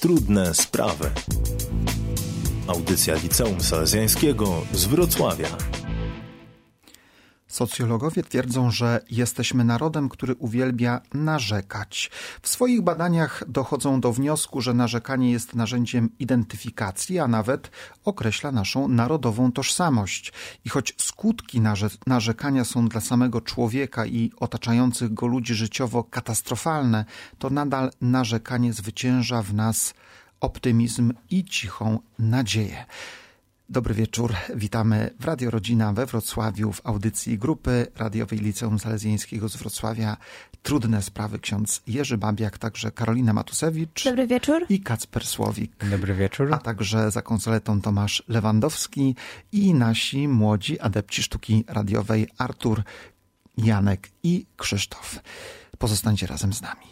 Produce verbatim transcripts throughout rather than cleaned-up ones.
Trudne sprawy. Audycja Liceum Salezjańskiego z Wrocławia. Socjologowie twierdzą, że jesteśmy narodem, który uwielbia narzekać. W swoich badaniach dochodzą do wniosku, że narzekanie jest narzędziem identyfikacji, a nawet określa naszą narodową tożsamość. I choć skutki narze- narzekania są dla samego człowieka i otaczających go ludzi życiowo katastrofalne, to nadal narzekanie zwycięża w nas optymizm i cichą nadzieję. Dobry wieczór, witamy w Radio Rodzina we Wrocławiu w audycji grupy radiowej Liceum Salezjańskiego z Wrocławia. Trudne sprawy, ksiądz Jerzy Babiak, także Karolina Matusewicz. Dobry wieczór. I Kacper Słowik. Dobry wieczór. A także za konsoletą Tomasz Lewandowski i nasi młodzi adepci sztuki radiowej Artur, Janek i Krzysztof. Pozostańcie razem z nami.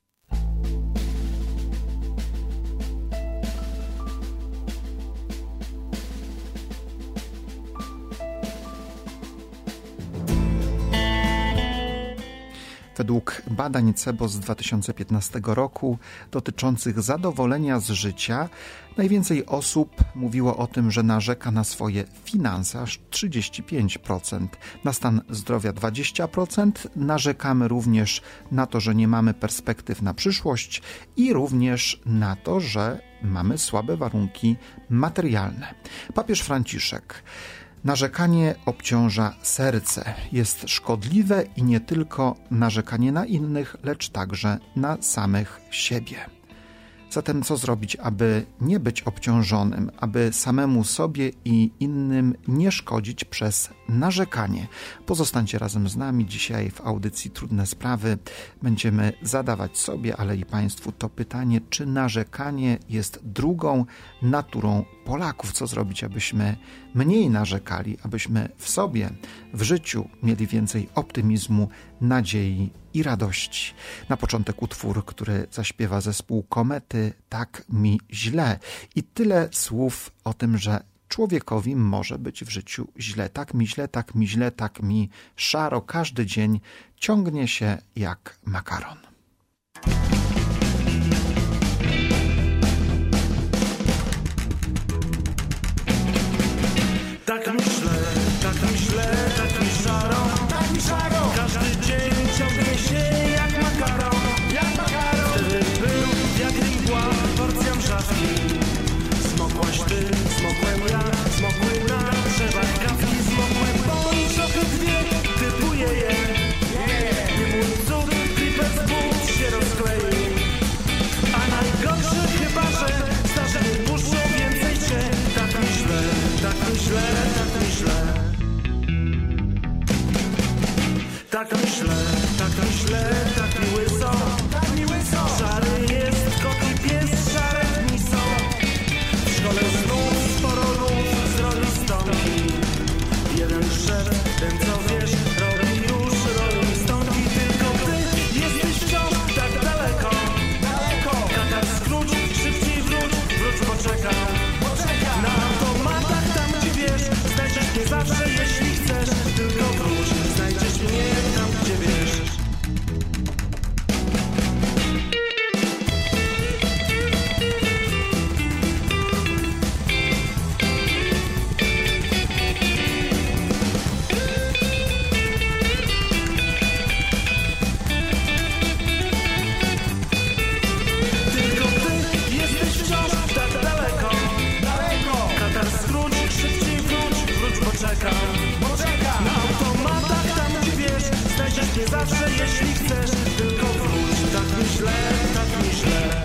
Według badań C E B O z dwa tysiące piętnastego roku dotyczących zadowolenia z życia, najwięcej osób mówiło o tym, że narzeka na swoje finanse, aż trzydzieści pięć procent, na stan zdrowia dwadzieścia procent, narzekamy również na to, że nie mamy perspektyw na przyszłość i również na to, że mamy słabe warunki materialne. Papież Franciszek: narzekanie obciąża serce, jest szkodliwe i nie tylko narzekanie na innych, lecz także na samych siebie. Zatem co zrobić, aby nie być obciążonym, aby samemu sobie i innym nie szkodzić przez narzekanie? Pozostańcie razem z nami. Dzisiaj w audycji Trudne Sprawy będziemy zadawać sobie, ale i Państwu to pytanie, czy narzekanie jest drugą naturą Polaków? Co zrobić, abyśmy mniej narzekali, abyśmy w sobie, w życiu mieli więcej optymizmu, nadziei i radości. Na początek utwór, który zaśpiewa zespół Komety, Tak mi źle. I tyle słów o tym, że człowiekowi może być w życiu źle. Tak mi źle, tak mi źle, tak mi szaro. Każdy dzień ciągnie się jak makaron. Tak myślę, tak myślę, tak mi szaro, tak mi szaro. Każdy dzień ciągnie się jak makaron, jak makaron. Wtedy był wiatr i mgła, porcja mrzawki. Smokłaś ty, smokłem ja, smokły na drzewach kawki. Smokłem po i trochę dwie, typuje je. Nie mój cud, klipec but się rozkleił. A najgorsze chyba, że starzenie puszczą więcej cię. Tak myślę, tak myślę, tak myślę. Tak myślę, tak myślę, tak mi łyso, tak mi łyso. Szary jest kot i pies, szare dni są. W szkole znów sporo luz z roli stonki. Jeden szef, ten co wiesz, robi już roli stonki. Tylko ty jesteś wciąż tak daleko, daleko. Katar skróć, szybciej wróć, wróć poczekam. Na automatach tam gdzie wiesz, znajdziesz mnie zawsze jeśli chcesz. Tylko wróć, znajdziesz mnie tam gdzie wiesz. Tylko ty jesteś wciąż tak daleko, daleko. Katar skróć, szybciej wróć, wróć poczekam. Na automatach tam gdzie wiesz, znajdziesz mnie zawsze jeśli chcesz. Tylko wróć, tak myślę, tak myślę.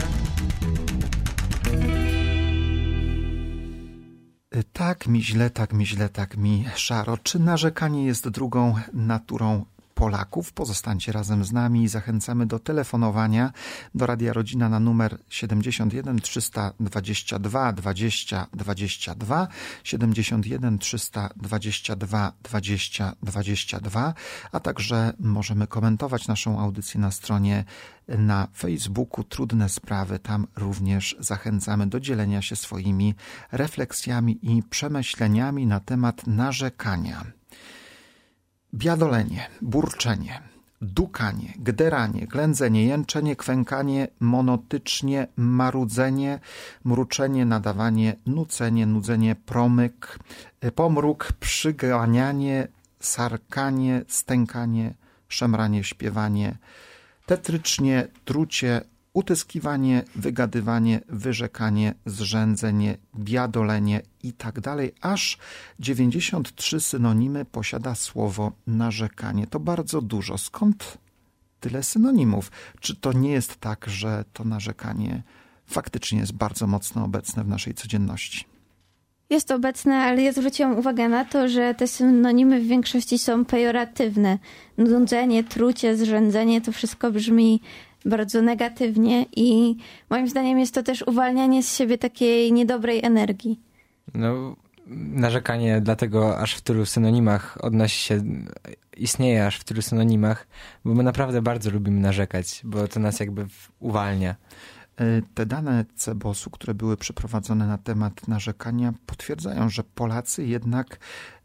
Tak mi źle, tak mi źle, tak mi szaro. Czy narzekanie jest drugą naturą Polaków? Pozostańcie razem z nami i zachęcamy do telefonowania do Radia Rodzina na numer siedemdziesiąt jeden trzysta dwadzieścia dwa dwadzieścia dwadzieścia dwa, siedemdziesiąt jeden trzysta dwadzieścia dwa dwadzieścia dwadzieścia dwa, a także możemy komentować naszą audycję na stronie na Facebooku Trudne Sprawy. Tam również zachęcamy do dzielenia się swoimi refleksjami i przemyśleniami na temat narzekania. Biadolenie, burczenie, dukanie, gderanie, ględzenie, jęczenie, kwękanie, monotycznie, marudzenie, mruczenie, nadawanie, nucenie, nudzenie, promyk, pomruk, przyganianie, sarkanie, stękanie, szemranie, śpiewanie, tetrycznie, trucie, utyskiwanie, wygadywanie, wyrzekanie, zrzędzenie, biadolenie i tak dalej, aż dziewięćdziesiąt trzy synonimy posiada słowo narzekanie. To bardzo dużo. Skąd tyle synonimów? Czy to nie jest tak, że to narzekanie faktycznie jest bardzo mocno obecne w naszej codzienności? Jest obecne, ale ja zwróciłam uwagę na to, że te synonimy w większości są pejoratywne. Nudzenie, trucie, zrzędzenie, to wszystko brzmi bardzo negatywnie i moim zdaniem jest to też uwalnianie z siebie takiej niedobrej energii. No, narzekanie dlatego aż w tylu synonimach odnosi się, istnieje aż w tylu synonimach, bo my naprawdę bardzo lubimy narzekać, bo to nas jakby uwalnia. Te dane C E B O S u, które były przeprowadzone na temat narzekania, potwierdzają, że Polacy jednak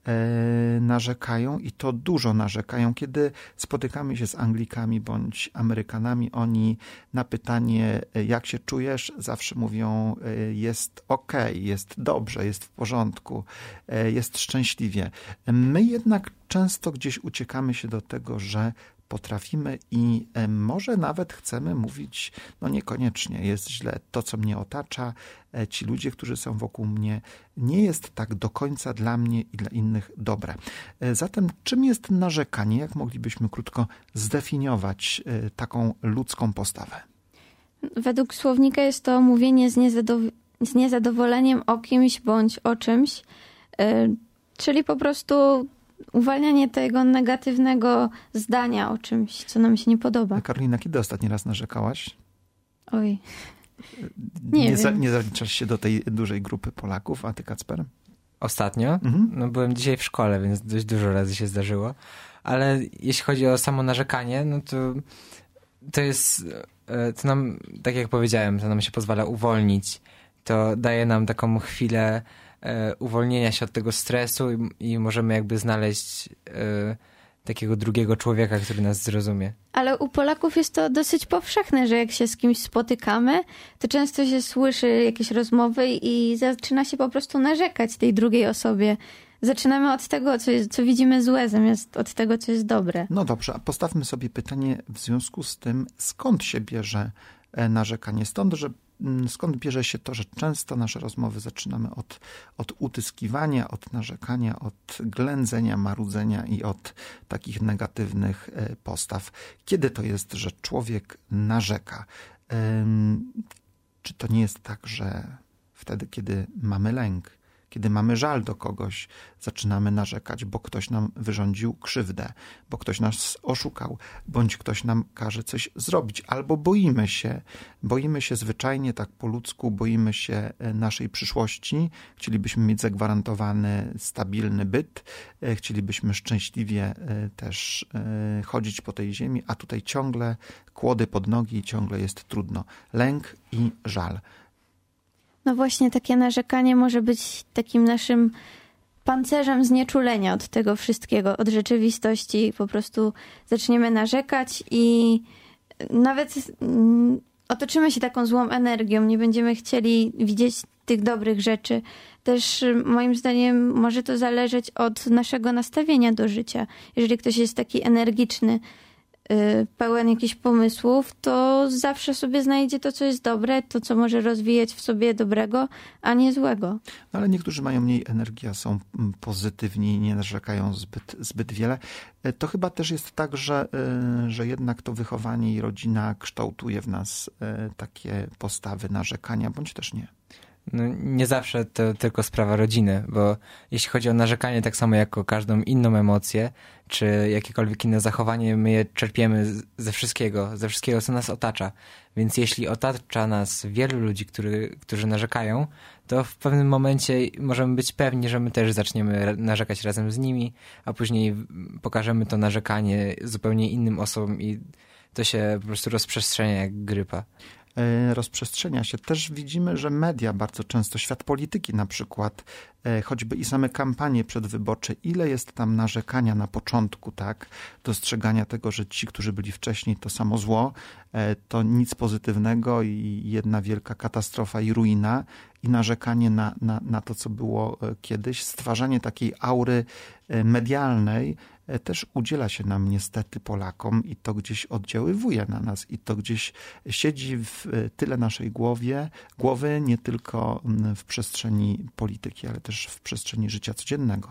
e, narzekają i to dużo narzekają. Kiedy spotykamy się z Anglikami bądź Amerykanami, oni na pytanie, jak się czujesz, zawsze mówią, jest okej, jest dobrze, jest w porządku, jest szczęśliwie. My jednak często gdzieś uciekamy się do tego, że potrafimy i może nawet chcemy mówić, no niekoniecznie jest źle, to co mnie otacza, ci ludzie, którzy są wokół mnie, nie jest tak do końca dla mnie i dla innych dobre. Zatem czym jest narzekanie? Jak moglibyśmy krótko zdefiniować taką ludzką postawę? Według słownika jest to mówienie z, niezadow- z niezadowoleniem o kimś bądź o czymś, yy, czyli po prostu uwalnianie tego negatywnego zdania o czymś, co nam się nie podoba. Karolina, kiedy ostatni raz narzekałaś? Oj, nie, nie, wiem. Za, nie zaliczasz się do tej dużej grupy Polaków, a ty, Kacper? Ostatnio? Mhm. No byłem dzisiaj w szkole, więc dość dużo razy się zdarzyło. Ale jeśli chodzi o samo narzekanie, no to to jest, to nam, tak jak powiedziałem, to nam się pozwala uwolnić. To daje nam taką chwilę uwolnienia się od tego stresu i, i możemy jakby znaleźć e, takiego drugiego człowieka, który nas zrozumie. Ale u Polaków jest to dosyć powszechne, że jak się z kimś spotykamy, to często się słyszy jakieś rozmowy i zaczyna się po prostu narzekać tej drugiej osobie. Zaczynamy od tego, co, jest, co widzimy złe, zamiast od tego, co jest dobre. No dobrze, a postawmy sobie pytanie w związku z tym, skąd się bierze narzekanie? Stąd, że Skąd bierze się to, że często nasze rozmowy zaczynamy od, od utyskiwania, od narzekania, od ględzenia, marudzenia i od takich negatywnych postaw. Kiedy to jest, że człowiek narzeka? Czy to nie jest tak, że wtedy, kiedy mamy lęk, kiedy mamy żal do kogoś, zaczynamy narzekać, bo ktoś nam wyrządził krzywdę, bo ktoś nas oszukał, bądź ktoś nam każe coś zrobić, albo boimy się, boimy się zwyczajnie, tak po ludzku, boimy się naszej przyszłości, chcielibyśmy mieć zagwarantowany stabilny byt, chcielibyśmy szczęśliwie też chodzić po tej ziemi, a tutaj ciągle kłody pod nogi i ciągle jest trudno. Lęk i żal. No właśnie, takie narzekanie może być takim naszym pancerzem znieczulenia od tego wszystkiego, od rzeczywistości. Po prostu zaczniemy narzekać i nawet otoczymy się taką złą energią, nie będziemy chcieli widzieć tych dobrych rzeczy. Też moim zdaniem może to zależeć od naszego nastawienia do życia. Jeżeli ktoś jest taki energiczny, pełen jakichś pomysłów, to zawsze sobie znajdzie to, co jest dobre, to, co może rozwijać w sobie dobrego, a nie złego. No ale niektórzy mają mniej energii, a są pozytywni i nie narzekają zbyt, zbyt wiele. To chyba też jest tak, że, że jednak to wychowanie i rodzina kształtuje w nas takie postawy narzekania, bądź też nie. No, nie zawsze to tylko sprawa rodziny, bo jeśli chodzi o narzekanie, tak samo jak o każdą inną emocję, czy jakiekolwiek inne zachowanie, my je czerpiemy ze wszystkiego, ze wszystkiego, co nas otacza. Więc jeśli otacza nas wielu ludzi, który, którzy narzekają, to w pewnym momencie możemy być pewni, że my też zaczniemy narzekać razem z nimi, a później pokażemy to narzekanie zupełnie innym osobom i to się po prostu rozprzestrzenia jak grypa. rozprzestrzenia się. Też widzimy, że media bardzo często, świat polityki na przykład, choćby i same kampanie przedwyborcze, ile jest tam narzekania na początku, tak? Dostrzegania tego, że ci, którzy byli wcześniej, to samo zło, to nic pozytywnego i jedna wielka katastrofa i ruina, i narzekanie na, na, na to, co było kiedyś, stwarzanie takiej aury medialnej też udziela się nam niestety Polakom i to gdzieś oddziaływuje na nas i to gdzieś siedzi w tyle naszej głowie, głowy, nie tylko w przestrzeni polityki, ale też w przestrzeni życia codziennego.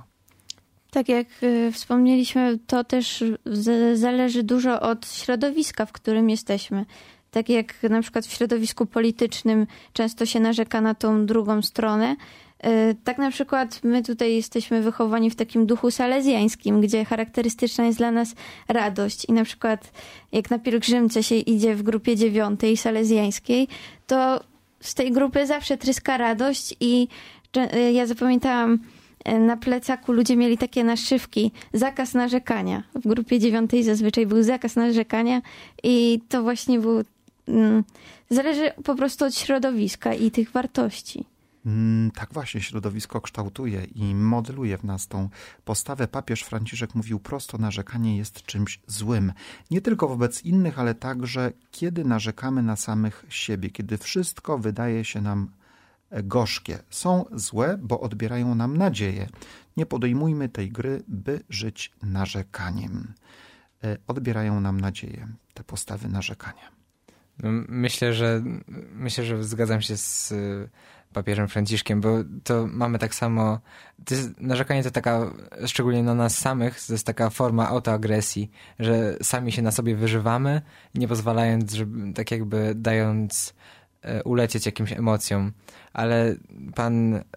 Tak jak y, wspomnieliśmy, to też z, zależy dużo od środowiska, w którym jesteśmy. Tak jak na przykład w środowisku politycznym często się narzeka na tą drugą stronę, y, tak na przykład my tutaj jesteśmy wychowani w takim duchu salezjańskim, gdzie charakterystyczna jest dla nas radość. I na przykład jak na pielgrzymce się idzie w grupie dziewiątej salezjańskiej, to z tej grupy zawsze tryska radość i y, ja zapamiętałam, na plecaku ludzie mieli takie naszywki, zakaz narzekania. W grupie dziewiątej zazwyczaj był zakaz narzekania i to właśnie był, mm, zależy po prostu od środowiska i tych wartości. Mm, tak właśnie, środowisko kształtuje i modeluje w nas tą postawę. Papież Franciszek mówił prosto, narzekanie jest czymś złym. Nie tylko wobec innych, ale także kiedy narzekamy na samych siebie, kiedy wszystko wydaje się nam gorzkie. Są złe, bo odbierają nam nadzieję. Nie podejmujmy tej gry, by żyć narzekaniem. Odbierają nam nadzieję, te postawy narzekania. No, myślę, że myślę, że zgadzam się z papieżem Franciszkiem, bo to mamy tak samo, to jest, narzekanie to taka, szczególnie na nas samych, to jest taka forma autoagresji, że sami się na sobie wyżywamy, nie pozwalając, żeby, tak jakby dając ulecieć jakimś emocjom. Ale pan e,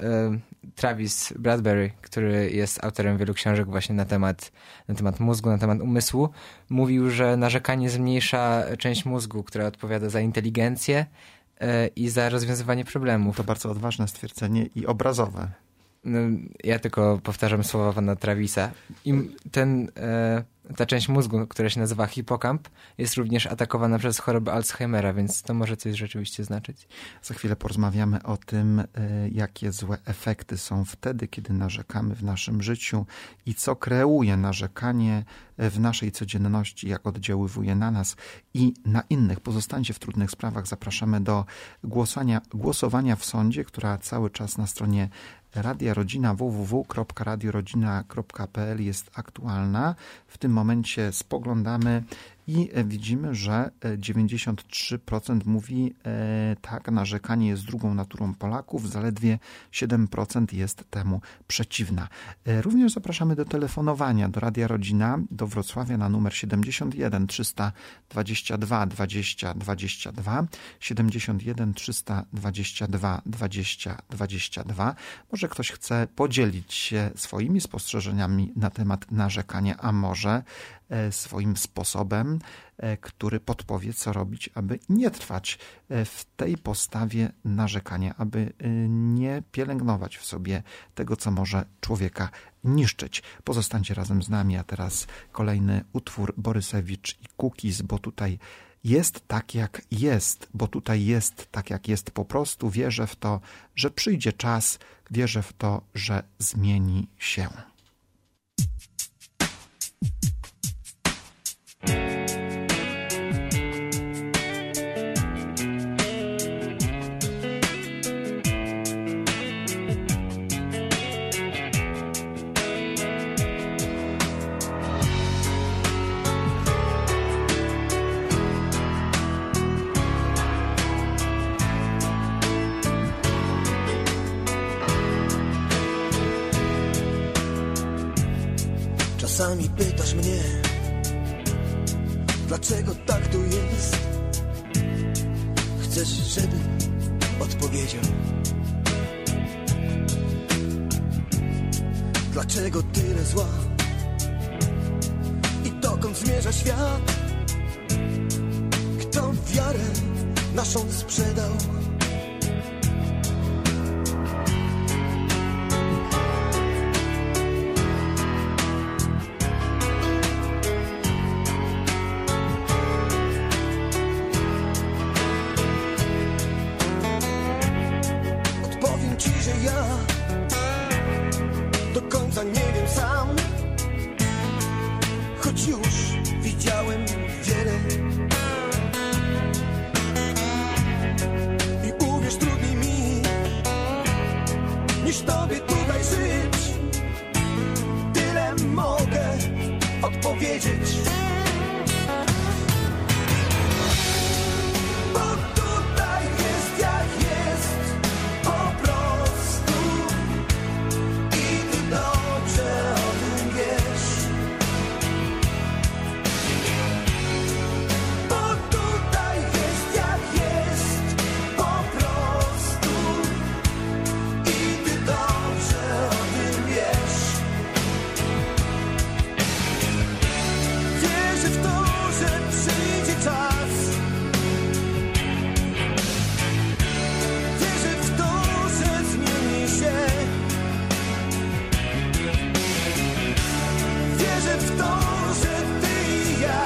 Travis Bradbury, który jest autorem wielu książek właśnie na temat, na temat mózgu, na temat umysłu, mówił, że narzekanie zmniejsza część mózgu, która odpowiada za inteligencję e, i za rozwiązywanie problemów. To bardzo odważne stwierdzenie i obrazowe. No, ja tylko powtarzam słowa pana Travisa. I ten, e, ta część mózgu, która się nazywa hipokamp, jest również atakowana przez chorobę Alzheimera, więc to może coś rzeczywiście znaczyć. Za chwilę porozmawiamy o tym, jakie złe efekty są wtedy, kiedy narzekamy w naszym życiu i co kreuje narzekanie w naszej codzienności, jak oddziaływuje na nas i na innych. Pozostańcie w trudnych sprawach. Zapraszamy do głosowania, głosowania w sądzie, która cały czas na stronie Radia Rodzina w w w kropka radio rodzina kropka p l jest aktualna. W tym momencie spoglądamy i widzimy, że dziewięćdziesiąt trzy procent mówi e, tak, narzekanie jest drugą naturą Polaków, zaledwie siedem procent jest temu przeciwna. E, również zapraszamy do telefonowania do Radia Rodzina, do Wrocławia na numer siedemdziesiąt jeden trzysta dwadzieścia dwa dwadzieścia dwadzieścia dwa, siedemdziesiąt jeden trzysta dwadzieścia dwa dwadzieścia dwadzieścia dwa. Może ktoś chce podzielić się swoimi spostrzeżeniami na temat narzekania, a może swoim sposobem, który podpowie, co robić, aby nie trwać w tej postawie narzekania, aby nie pielęgnować w sobie tego, co może człowieka niszczyć. Pozostańcie razem z nami, a teraz kolejny utwór Borysewicz i Kukiz, bo tutaj jest tak, jak jest, bo tutaj jest tak, jak jest po prostu. Wierzę w to, że przyjdzie czas, wierzę w to, że zmieni się. Czasami pytasz mnie, dlaczego tak tu jest? Chcesz, żebym odpowiedział? Dlaczego tyle zła? I dokąd zmierza świat? Kto wiarę naszą sprzedał? ja. Do końca nie wiem sam, choć już widziałem wiele. I uwierz, trudniej mi niż tobie tutaj żyć. Tyle mogę odpowiedzieć. Bo tutaj jest jak jest, po prostu. I ty dobrze o tym wiesz. Bo tutaj jest jak jest, po prostu. I ty dobrze o tym wiesz. Wierzę w to, że przyjdzie czas. Wierzę w to, że zmieni się. Wierzę w to, że ty i ja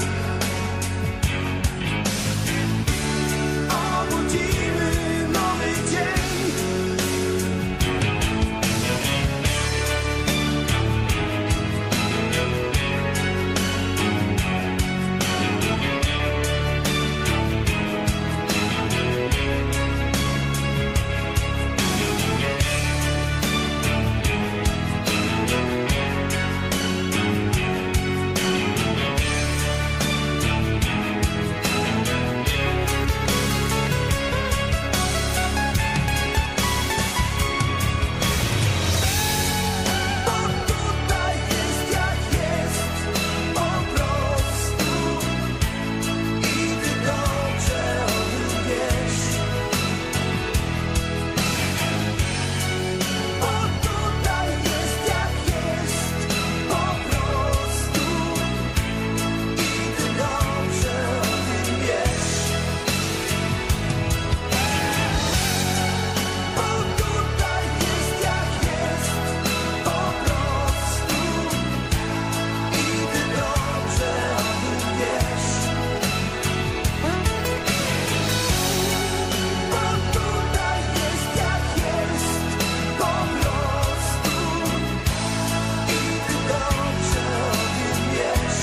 obudzimy nowy dzień. Bo tutaj jest jak jest, po prostu. I ty dobrze o tym wiesz. Bo tutaj jest jak jest, po prostu. I ty dobrze o tym wiesz. Bo tutaj jest jak jest, po prostu. I ty dobrze o tym wiesz. Bo tutaj jest jak jest, po prostu. I ty dobrze o tym wiesz.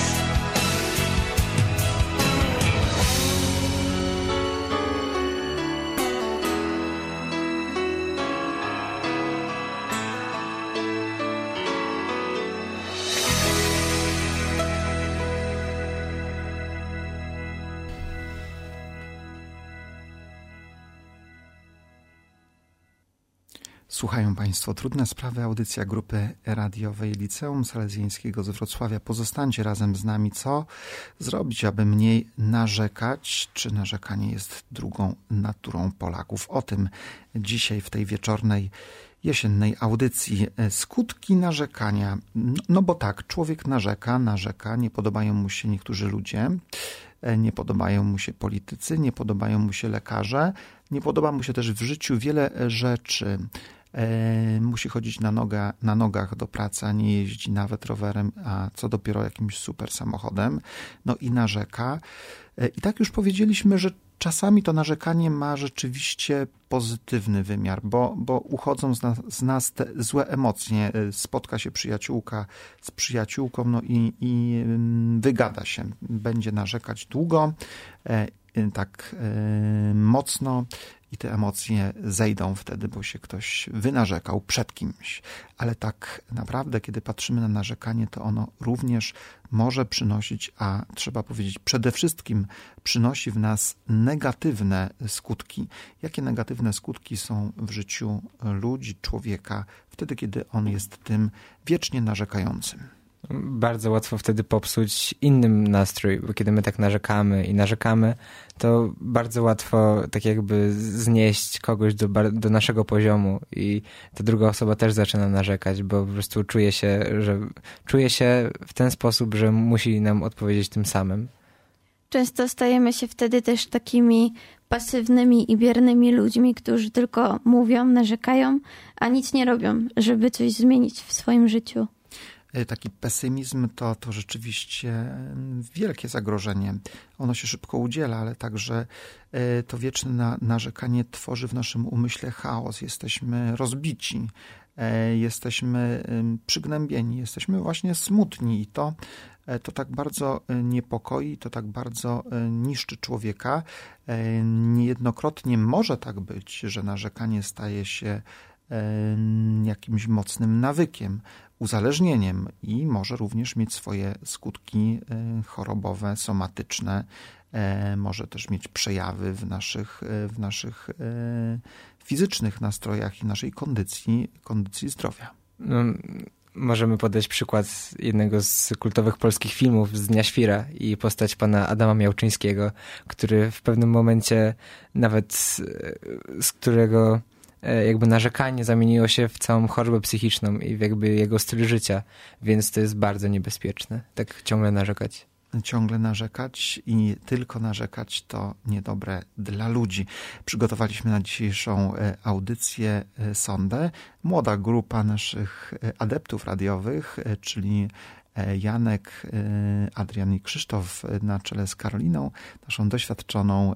Słuchają Państwo Trudne Sprawy, audycja grupy radiowej Liceum Salezjańskiego z Wrocławia. Pozostańcie razem z nami. Co zrobić, aby mniej narzekać? Czy narzekanie jest drugą naturą Polaków? O tym dzisiaj w tej wieczornej, jesiennej audycji. Skutki narzekania. No bo tak, człowiek narzeka, narzeka, nie podobają mu się niektórzy ludzie, nie podobają mu się politycy, nie podobają mu się lekarze, nie podoba mu się też w życiu wiele rzeczy. E, musi chodzić na, noga, na nogach do pracy, a nie jeździ nawet rowerem, a co dopiero jakimś super samochodem. No i narzeka. E, I tak już powiedzieliśmy, że czasami to narzekanie ma rzeczywiście pozytywny wymiar, bo, bo uchodzą z nas, z nas te złe emocje. Spotka się przyjaciółka z przyjaciółką, no i, i wygada się. Będzie narzekać długo, e, tak e, mocno i te emocje zejdą wtedy, bo się ktoś wynarzekał przed kimś. Ale tak naprawdę, kiedy patrzymy na narzekanie, to ono również może przynosić, a trzeba powiedzieć przede wszystkim przynosi w nas negatywne skutki. Jakie negatywne skutki są w życiu ludzi, człowieka, wtedy, kiedy on jest tym wiecznie narzekającym? Bardzo łatwo wtedy popsuć innym nastrój, bo kiedy my tak narzekamy i narzekamy, to bardzo łatwo tak jakby znieść kogoś do, do naszego poziomu i ta druga osoba też zaczyna narzekać, bo po prostu czuje się, że czuje się w ten sposób, że musi nam odpowiedzieć tym samym. Często stajemy się wtedy też takimi pasywnymi i biernymi ludźmi, którzy tylko mówią, narzekają, a nic nie robią, żeby coś zmienić w swoim życiu. taki pesymizm to, to rzeczywiście wielkie zagrożenie. Ono się szybko udziela, ale także to wieczne na, narzekanie tworzy w naszym umyśle chaos. Jesteśmy rozbici, jesteśmy przygnębieni, jesteśmy właśnie smutni i to, to tak bardzo niepokoi, to tak bardzo niszczy człowieka. Niejednokrotnie może tak być, że narzekanie staje się jakimś mocnym nawykiem, uzależnieniem i może również mieć swoje skutki chorobowe, somatyczne, może też mieć przejawy w naszych, w naszych fizycznych nastrojach i naszej kondycji, kondycji zdrowia. No, możemy podać przykład jednego z kultowych polskich filmów z Dnia Świra i postać pana Adama Miałczyńskiego, który w pewnym momencie nawet z którego jakby narzekanie zamieniło się w całą chorobę psychiczną i w jakby jego styl życia, więc to jest bardzo niebezpieczne, tak ciągle narzekać. Ciągle narzekać i tylko narzekać to niedobre dla ludzi. Przygotowaliśmy na dzisiejszą audycję sondę. Młoda grupa naszych adeptów radiowych, czyli Janek, Adrian i Krzysztof na czele z Karoliną, naszą doświadczoną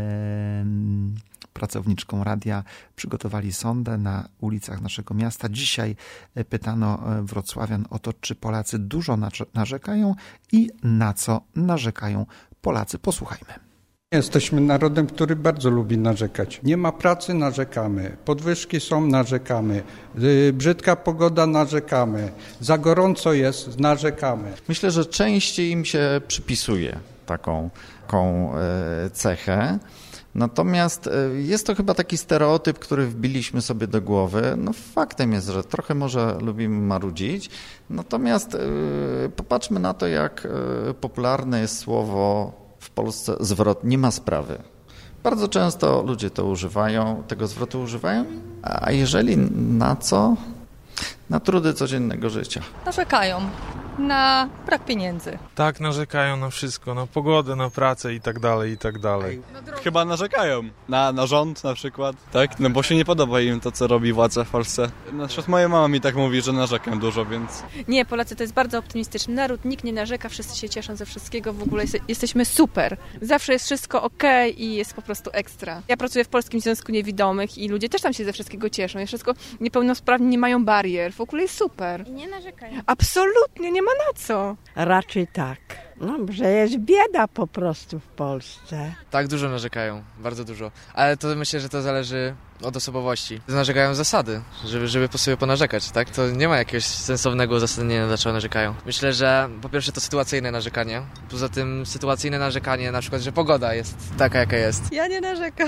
pracowniczką radia, przygotowali sondę na ulicach naszego miasta. Dzisiaj pytano wrocławian o to, czy Polacy dużo narzekają i na co narzekają Polacy. Posłuchajmy. Jesteśmy narodem, który bardzo lubi narzekać. Nie ma pracy, narzekamy. Podwyżki są, narzekamy. Brzydka pogoda, narzekamy. Za gorąco jest, narzekamy. Myślę, że częściej im się przypisuje taką, taką cechę. Natomiast jest to chyba taki stereotyp, który wbiliśmy sobie do głowy. No faktem jest, że trochę może lubimy marudzić. Natomiast popatrzmy na to, jak popularne jest słowo w Polsce zwrot nie ma sprawy. Bardzo często ludzie to używają, tego zwrotu używają, a jeżeli na co? Na trudy codziennego życia. Narzekają na brak pieniędzy. Tak, narzekają na wszystko, na pogodę, na pracę i tak dalej, i tak dalej. Chyba narzekają na, na rząd na przykład, tak? No bo się nie podoba im to, co robi władza w Polsce. Na przykład moja mama mi tak mówi, że narzekam dużo, więc... Nie, Polacy to jest bardzo optymistyczny naród, nikt nie narzeka, wszyscy się cieszą ze wszystkiego, w ogóle jest, jesteśmy super. Zawsze jest wszystko okej i jest po prostu ekstra. Ja pracuję w Polskim Związku Niewidomych i ludzie też tam się ze wszystkiego cieszą, jest wszystko, niepełnosprawni nie mają barier, w ogóle jest super. I nie narzekają. Absolutnie, nie ma na co. Raczej tak. No, że jest bieda po prostu w Polsce. Tak, dużo narzekają, bardzo dużo. Ale to myślę, że to zależy od osobowości. Narzekają zasady, żeby, żeby po sobie ponarzekać, tak? To nie ma jakiegoś sensownego uzasadnienia, dlaczego narzekają. Myślę, że po pierwsze to sytuacyjne narzekanie. Poza tym sytuacyjne narzekanie, na przykład, że pogoda jest taka, jaka jest. Ja nie narzekam.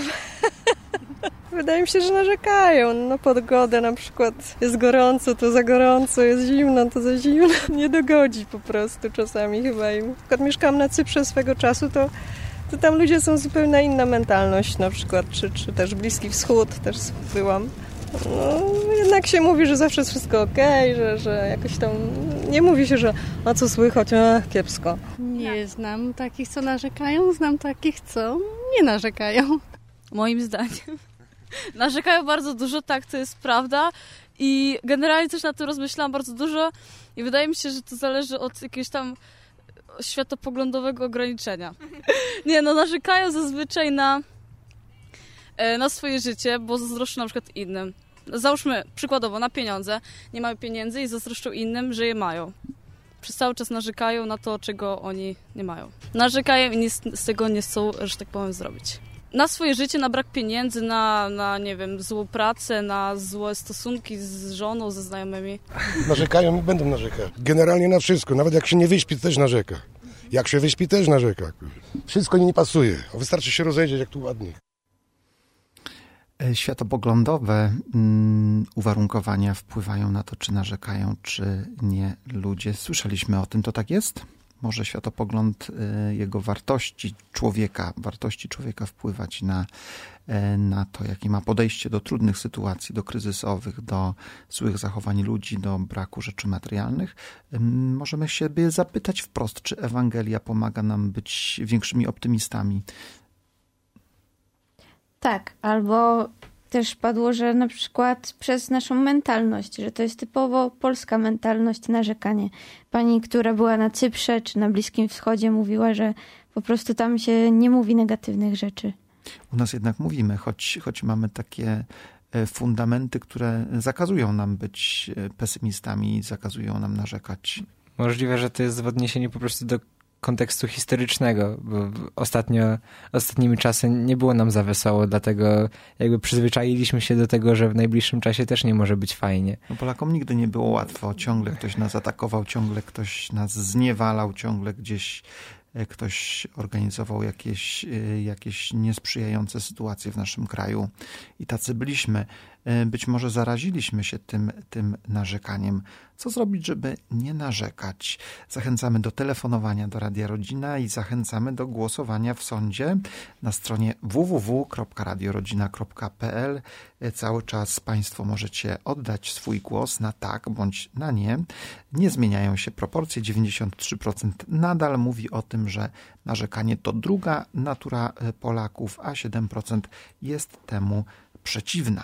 Wydaje mi się, że narzekają na pogodę, na przykład jest gorąco, to za gorąco, jest zimno, to za zimno. Nie dogodzi po prostu czasami chyba im. Na przykład mieszkałam na Cyprze swego czasu, to, to tam ludzie są zupełnie inna mentalność na przykład, czy, czy też Bliski Wschód też byłam. No, jednak się mówi, że zawsze jest wszystko okej, okay, że, że jakoś tam nie mówi się, że a co słychać, a kiepsko. Nie znam takich, co narzekają, znam takich, co nie narzekają. Moim zdaniem narzekają bardzo dużo, tak, to jest prawda i generalnie też na tym rozmyślałam bardzo dużo i wydaje mi się, że to zależy od jakiegoś tam światopoglądowego ograniczenia. Nie, no narzekają zazwyczaj na, na swoje życie, bo zazdroszczą na przykład innym. Załóżmy przykładowo na pieniądze, nie mają pieniędzy i zazdroszczą innym, że je mają. Przez cały czas narzekają na to, czego oni nie mają. Narzekają i nic z tego nie chcą, że tak powiem, zrobić. Na swoje życie, na brak pieniędzy, na, na, nie wiem, złą pracę, na złe stosunki z żoną, ze znajomymi. Narzekają i będą narzekać. Generalnie na wszystko. Nawet jak się nie wyśpi, to też narzeka. Jak się wyśpi, też narzeka. Wszystko nie pasuje. Wystarczy się rozejrzeć, jak tu ładnie. Światopoglądowe um, uwarunkowania wpływają na to, czy narzekają, czy nie ludzie. Słyszeliśmy o tym, to tak jest? Może światopogląd y, jego wartości człowieka, wartości człowieka wpływać na, y, na to, jakie ma podejście do trudnych sytuacji, do kryzysowych, do złych zachowań ludzi, do braku rzeczy materialnych. Y, możemy siebie zapytać wprost, czy Ewangelia pomaga nam być większymi optymistami. Tak, albo też padło, że na przykład przez naszą mentalność, że to jest typowo polska mentalność, narzekanie. Pani, która była na Cyprze czy na Bliskim Wschodzie, mówiła, że po prostu tam się nie mówi negatywnych rzeczy. U nas jednak mówimy, choć, choć mamy takie fundamenty, które zakazują nam być pesymistami, zakazują nam narzekać. Możliwe, że to jest w odniesieniu po prostu do kontekstu historycznego, bo ostatnio, ostatnimi czasy nie było nam za wesoło, dlatego jakby przyzwyczailiśmy się do tego, że w najbliższym czasie też nie może być fajnie. No Polakom nigdy nie było łatwo, ciągle ktoś nas atakował, ciągle ktoś nas zniewalał, ciągle gdzieś ktoś organizował jakieś, jakieś niesprzyjające sytuacje w naszym kraju i tacy byliśmy. Być może zaraziliśmy się tym, tym narzekaniem. Co zrobić, żeby nie narzekać? Zachęcamy do telefonowania do Radia Rodzina i zachęcamy do głosowania w sądzie na stronie w w w kropka radio rodzina kropka p l. Cały czas Państwo możecie oddać swój głos na tak bądź na nie. Nie zmieniają się proporcje. dziewięćdziesiąt trzy procent nadal mówi o tym, że narzekanie to druga natura Polaków, a siedem procent jest temu przeciwna.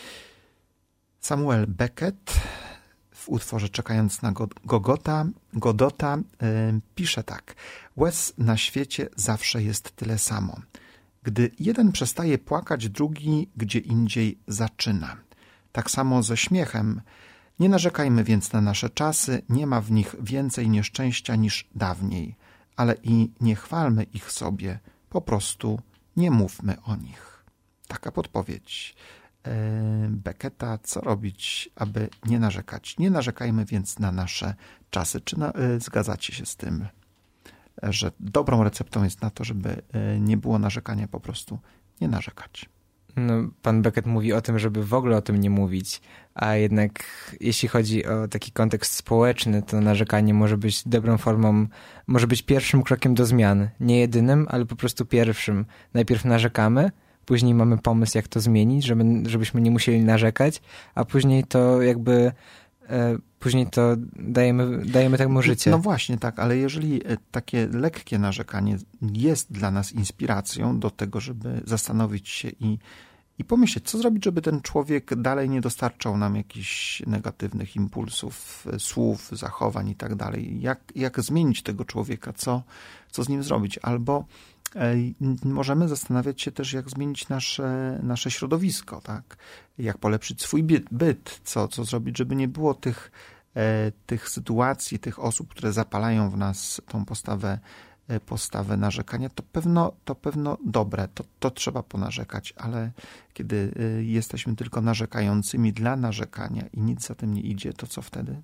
Samuel Beckett w utworze Czekając na Gogota, Godota yy, pisze tak. Łez na świecie zawsze jest tyle samo. Gdy jeden przestaje płakać, drugi gdzie indziej zaczyna. Tak samo ze śmiechem. Nie narzekajmy więc na nasze czasy, nie ma w nich więcej nieszczęścia niż dawniej. Ale i nie chwalmy ich sobie, po prostu nie mówmy o nich. Taka podpowiedź Becketa, co robić, aby nie narzekać. Nie narzekajmy więc na nasze czasy. Czy na, zgadzacie się z tym, że dobrą receptą jest na to, żeby nie było narzekania, po prostu nie narzekać? No, pan Beckett mówi o tym, żeby w ogóle o tym nie mówić, a jednak jeśli chodzi o taki kontekst społeczny, to narzekanie może być dobrą formą, może być pierwszym krokiem do zmian. Nie jedynym, ale po prostu pierwszym. Najpierw narzekamy, później mamy pomysł, jak to zmienić, żeby, żebyśmy nie musieli narzekać, a później to jakby e, później to dajemy, dajemy temu życie. No właśnie, tak, ale jeżeli takie lekkie narzekanie jest dla nas inspiracją do tego, żeby zastanowić się i, i pomyśleć, co zrobić, żeby ten człowiek dalej nie dostarczał nam jakichś negatywnych impulsów, słów, zachowań i tak dalej. Jak, jak zmienić tego człowieka, co, co z nim zrobić? Albo możemy zastanawiać się też, jak zmienić nasze, nasze środowisko, tak? Jak polepszyć swój byt, co, co zrobić, żeby nie było tych, e, tych sytuacji, tych osób, które zapalają w nas tą postawę, e, postawę narzekania. To pewno, to pewno dobre, to, to trzeba ponarzekać, ale kiedy e, jesteśmy tylko narzekającymi dla narzekania i nic za tym nie idzie, to co wtedy?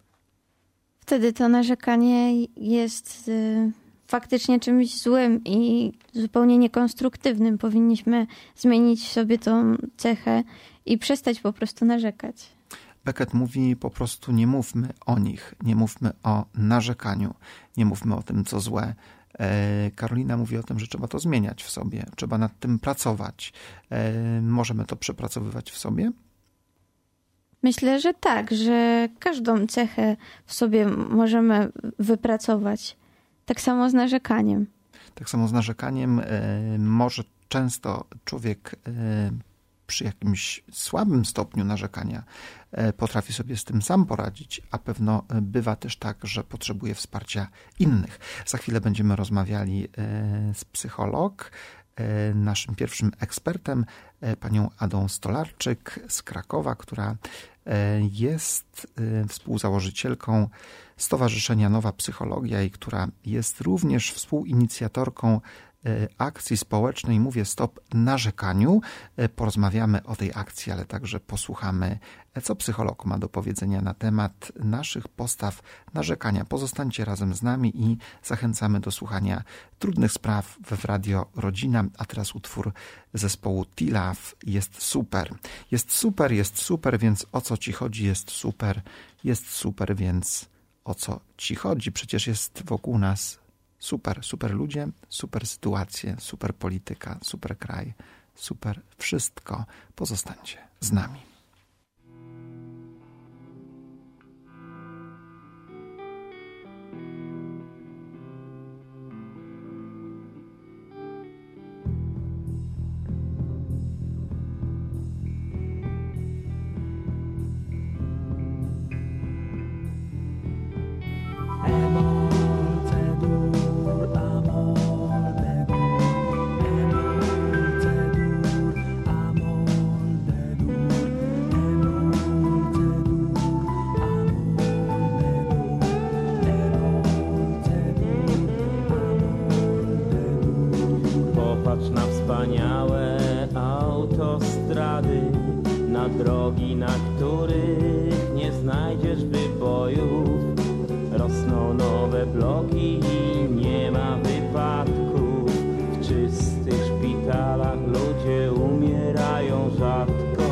Wtedy to narzekanie jest y, faktycznie czymś złym i zupełnie niekonstruktywnym. Powinniśmy zmienić sobie tą cechę i przestać po prostu narzekać. Beckett mówi po prostu nie mówmy o nich, nie mówmy o narzekaniu, nie mówmy o tym, co złe. Karolina mówi o tym, że trzeba to zmieniać w sobie, trzeba nad tym pracować. Możemy to przepracowywać w sobie? Myślę, że tak, że każdą cechę w sobie możemy wypracować. Tak samo z narzekaniem. Tak samo z narzekaniem. Może często człowiek przy jakimś słabym stopniu narzekania potrafi sobie z tym sam poradzić, a pewno bywa też tak, że potrzebuje wsparcia innych. Za chwilę będziemy rozmawiali z psycholog, naszym pierwszym ekspertem, panią Adą Stolarczyk z Krakowa, która jest współzałożycielką Stowarzyszenia Nowa Psychologia i która jest również współinicjatorką akcji społecznej Mówię Stop narzekaniu. Porozmawiamy o tej akcji, ale także posłuchamy, co psycholog ma do powiedzenia na temat naszych postaw narzekania. Pozostańcie razem z nami i zachęcamy do słuchania Trudnych Spraw w Radio Rodzina, a teraz utwór zespołu T-Love Jest super. Jest super, jest super, więc o co ci chodzi? Jest super, jest super, więc o co ci chodzi? Przecież jest wokół nas super, super ludzie, super sytuacje, super polityka, super kraj, super wszystko. Pozostańcie z nami. ślady, na drogi, na których nie znajdziesz wybojów. Rosną nowe bloki i nie ma wypadków. W czystych szpitalach ludzie umierają rzadko.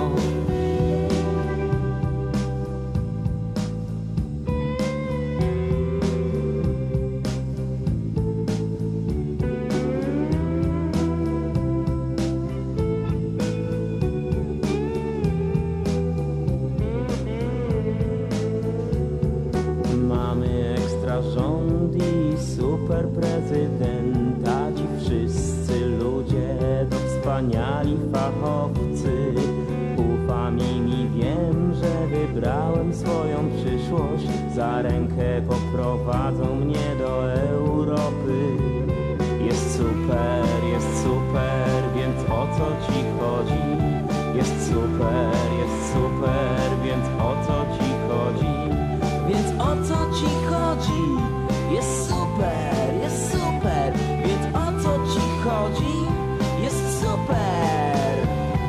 Rząd i super prezydenta, ci wszyscy ludzie to wspaniali fachowcy. Ufam im i wiem, że wybrałem swoją przyszłość. Za rękę poprowadzą mnie do Europy. Jest super, jest super, więc o co ci chodzi? Jest super, jest super, więc o co ci chodzi? Więc o co ci chodzi? Jest super, jest super, więc o co ci chodzi? Jest super!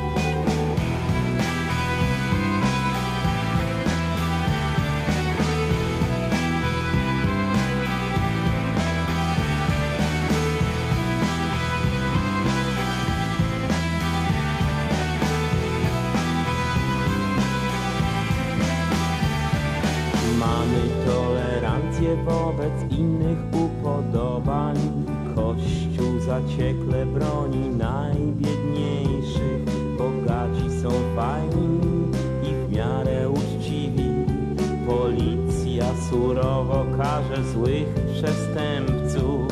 Mamy tolerancję wobec innych upodobań. Kościół zaciekle broni najbiedniejszych. Bogaci są fajni i w miarę uczciwi. Policja surowo karze złych przestępców.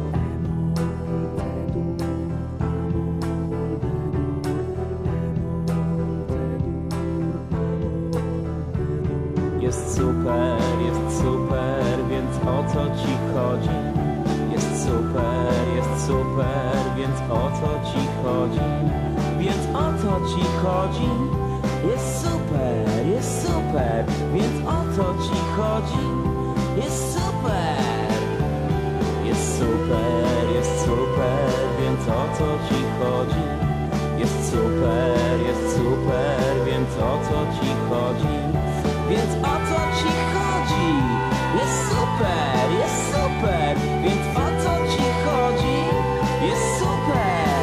Jest super, jest super, więc o co ci chodzi? Jest super, jest super, więc o co ci chodzi? Więc o co ci chodzi? Jest super, jest super, więc o co ci chodzi? Jest super! Jest super, jest super, więc o co ci chodzi? Jest super, jest super, więc o co ci chodzi? Więc o co ci chodzi? Jest super, jest super, więc o co ci chodzi? Jest super!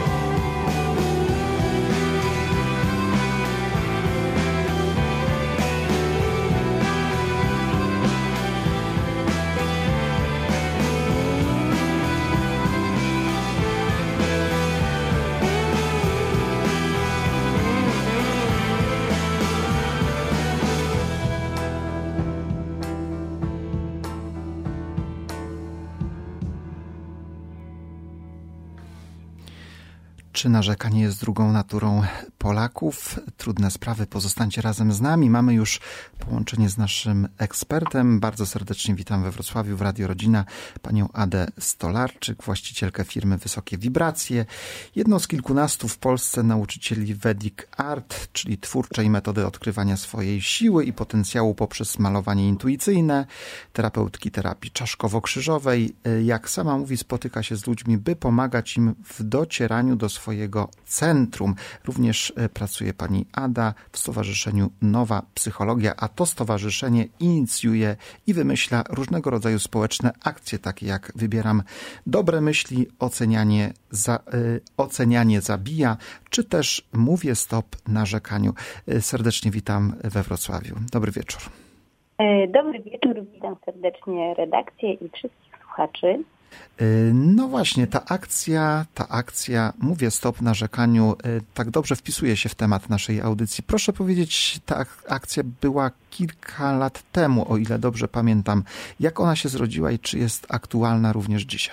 Czy narzekanie jest drugą naturą Polaków? Trudne sprawy, pozostańcie razem z nami. Mamy już połączenie z naszym ekspertem. Bardzo serdecznie witam we Wrocławiu w Radio Rodzina panią Adę Stolarczyk, właścicielkę firmy Wysokie Wibracje. Jedną z kilkunastu w Polsce nauczycieli Vedic Art, czyli twórczej metody odkrywania swojej siły i potencjału poprzez malowanie intuicyjne, terapeutki terapii czaszkowo-krzyżowej. Jak sama mówi, spotyka się z ludźmi, by pomagać im w docieraniu do swojego centrum. Również pracuje pani Ada w Stowarzyszeniu Nowa Psychologia, a to stowarzyszenie inicjuje i wymyśla różnego rodzaju społeczne akcje, takie jak Wybieram dobre myśli, ocenianie, za, y, ocenianie zabija, czy też Mówię stop narzekaniu. Serdecznie witam we Wrocławiu. Dobry wieczór. Dobry wieczór, witam serdecznie redakcję i wszystkich słuchaczy. No właśnie, ta akcja, ta akcja Mówię stop narzekaniu tak dobrze wpisuje się w temat naszej audycji. Proszę powiedzieć, ta akcja była kilka lat temu, o ile dobrze pamiętam. Jak ona się zrodziła i czy jest aktualna również dzisiaj?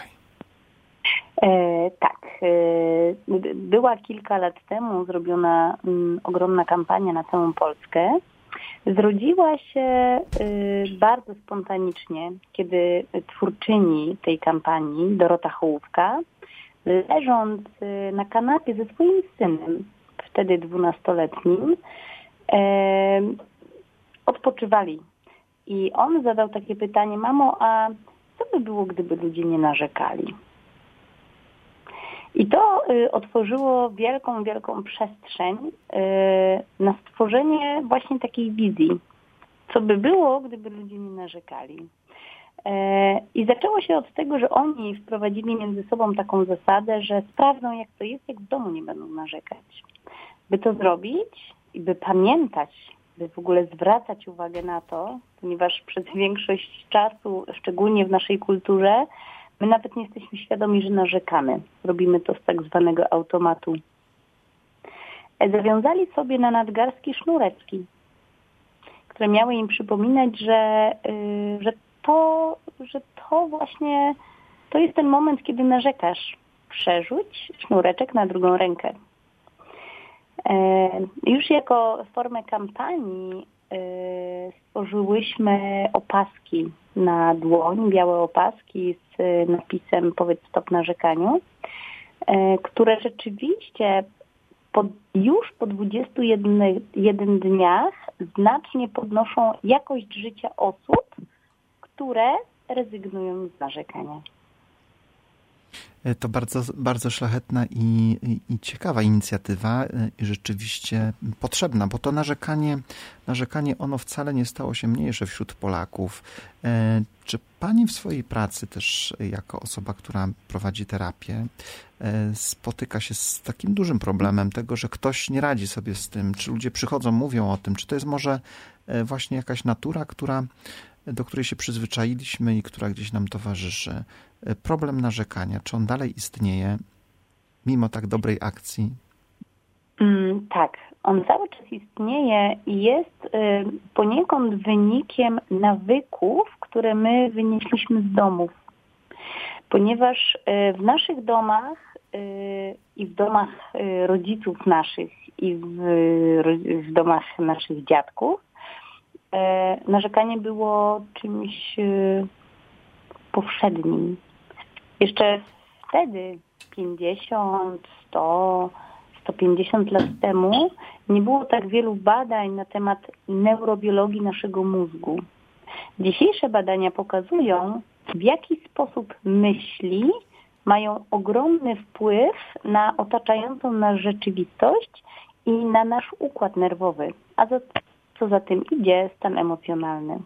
E, tak, e, była kilka lat temu zrobiona m, ogromna kampania na całą Polskę. Zrodziła się y, bardzo spontanicznie, kiedy twórczyni tej kampanii, Dorota Hołówka, leżąc y, na kanapie ze swoim synem, wtedy dwunastoletnim, y, odpoczywali. I on zadał takie pytanie: mamo, a co by było, gdyby ludzie nie narzekali? I to y, otworzyło wielką, wielką przestrzeń y, na stworzenie właśnie takiej wizji. Co by było, gdyby ludzie nie narzekali. I zaczęło się od tego, że oni wprowadzili między sobą taką zasadę, że sprawdzą, jak to jest, jak w domu nie będą narzekać. By to zrobić i by pamiętać, by w ogóle zwracać uwagę na to, ponieważ przez większość czasu, szczególnie w naszej kulturze, my nawet nie jesteśmy świadomi, że narzekamy. Robimy to z tak zwanego automatu. Zawiązali sobie na nadgarstki sznureczki, które miały im przypominać, że, yy, że, to, że to właśnie to jest ten moment, kiedy narzekasz. Przerzuć sznureczek na drugą rękę. Yy, już jako formę kampanii yy, stworzyłyśmy opaski na dłoń, białe opaski z napisem "Powiedz stop narzekaniu", yy, które rzeczywiście Po, już po dwudziestu jeden dniach znacznie podnoszą jakość życia osób, które rezygnują z narzekania. To bardzo, bardzo szlachetna i, i, i ciekawa inicjatywa i rzeczywiście potrzebna, bo to narzekanie, narzekanie ono wcale nie stało się mniejsze wśród Polaków. Czy pani w swojej pracy też jako osoba, która prowadzi terapię, spotyka się z takim dużym problemem tego, że ktoś nie radzi sobie z tym? Czy ludzie przychodzą, mówią o tym? Czy to jest może właśnie jakaś natura, która, do której się przyzwyczailiśmy i która gdzieś nam towarzyszy? Problem narzekania, czy on dalej istnieje mimo tak dobrej akcji? Mm, tak, on cały czas istnieje i jest y, poniekąd wynikiem nawyków, które my wynieśliśmy z domów. Ponieważ y, w naszych domach y, i w domach y, rodziców naszych i w, y, w domach naszych dziadków y, narzekanie było czymś y, powszednim. Jeszcze wtedy, pięćdziesiąt, sto, sto pięćdziesiąt lat temu, nie było tak wielu badań na temat neurobiologii naszego mózgu. Dzisiejsze badania pokazują, w jaki sposób myśli mają ogromny wpływ na otaczającą nas rzeczywistość i na nasz układ nerwowy, a za, co za tym idzie, stan emocjonalny.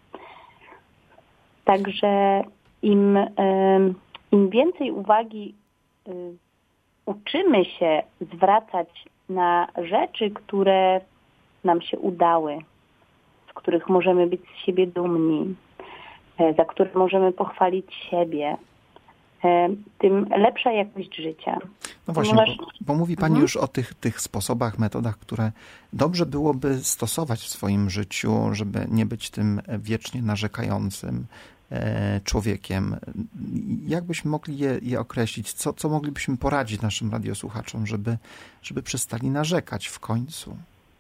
Także im, im więcej uwagi uczymy się zwracać na rzeczy, które nam się udały, z których możemy być z siebie dumni, za które możemy pochwalić siebie, tym lepsza jakość życia. No właśnie, Ponieważ... bo, bo mówi pani mhm. już o tych, tych sposobach, metodach, które dobrze byłoby stosować w swoim życiu, żeby nie być tym wiecznie narzekającym człowiekiem. Jak byśmy mogli je, je określić? Co, co moglibyśmy poradzić naszym radiosłuchaczom, żeby, żeby przestali narzekać w końcu?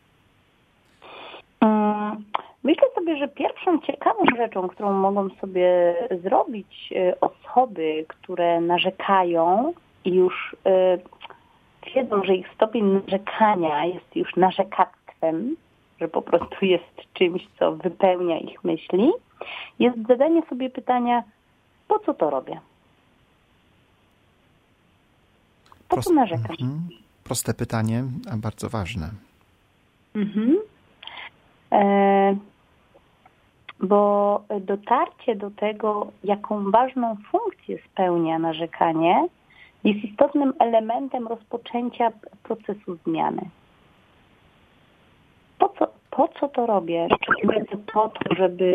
Myślę sobie, że pierwszą ciekawą rzeczą, którą mogą sobie zrobić osoby, które narzekają i już wiedzą, że ich stopień narzekania jest już narzekactwem, że po prostu jest czymś, co wypełnia ich myśli, jest zadanie sobie pytania, po co to robię? Po Prost, co narzekam? mm, proste pytanie, a bardzo ważne. Mhm. E, bo dotarcie do tego, jaką ważną funkcję spełnia narzekanie, jest istotnym elementem rozpoczęcia procesu zmiany. Po co, po co to robię? Czy robię to po to, żeby...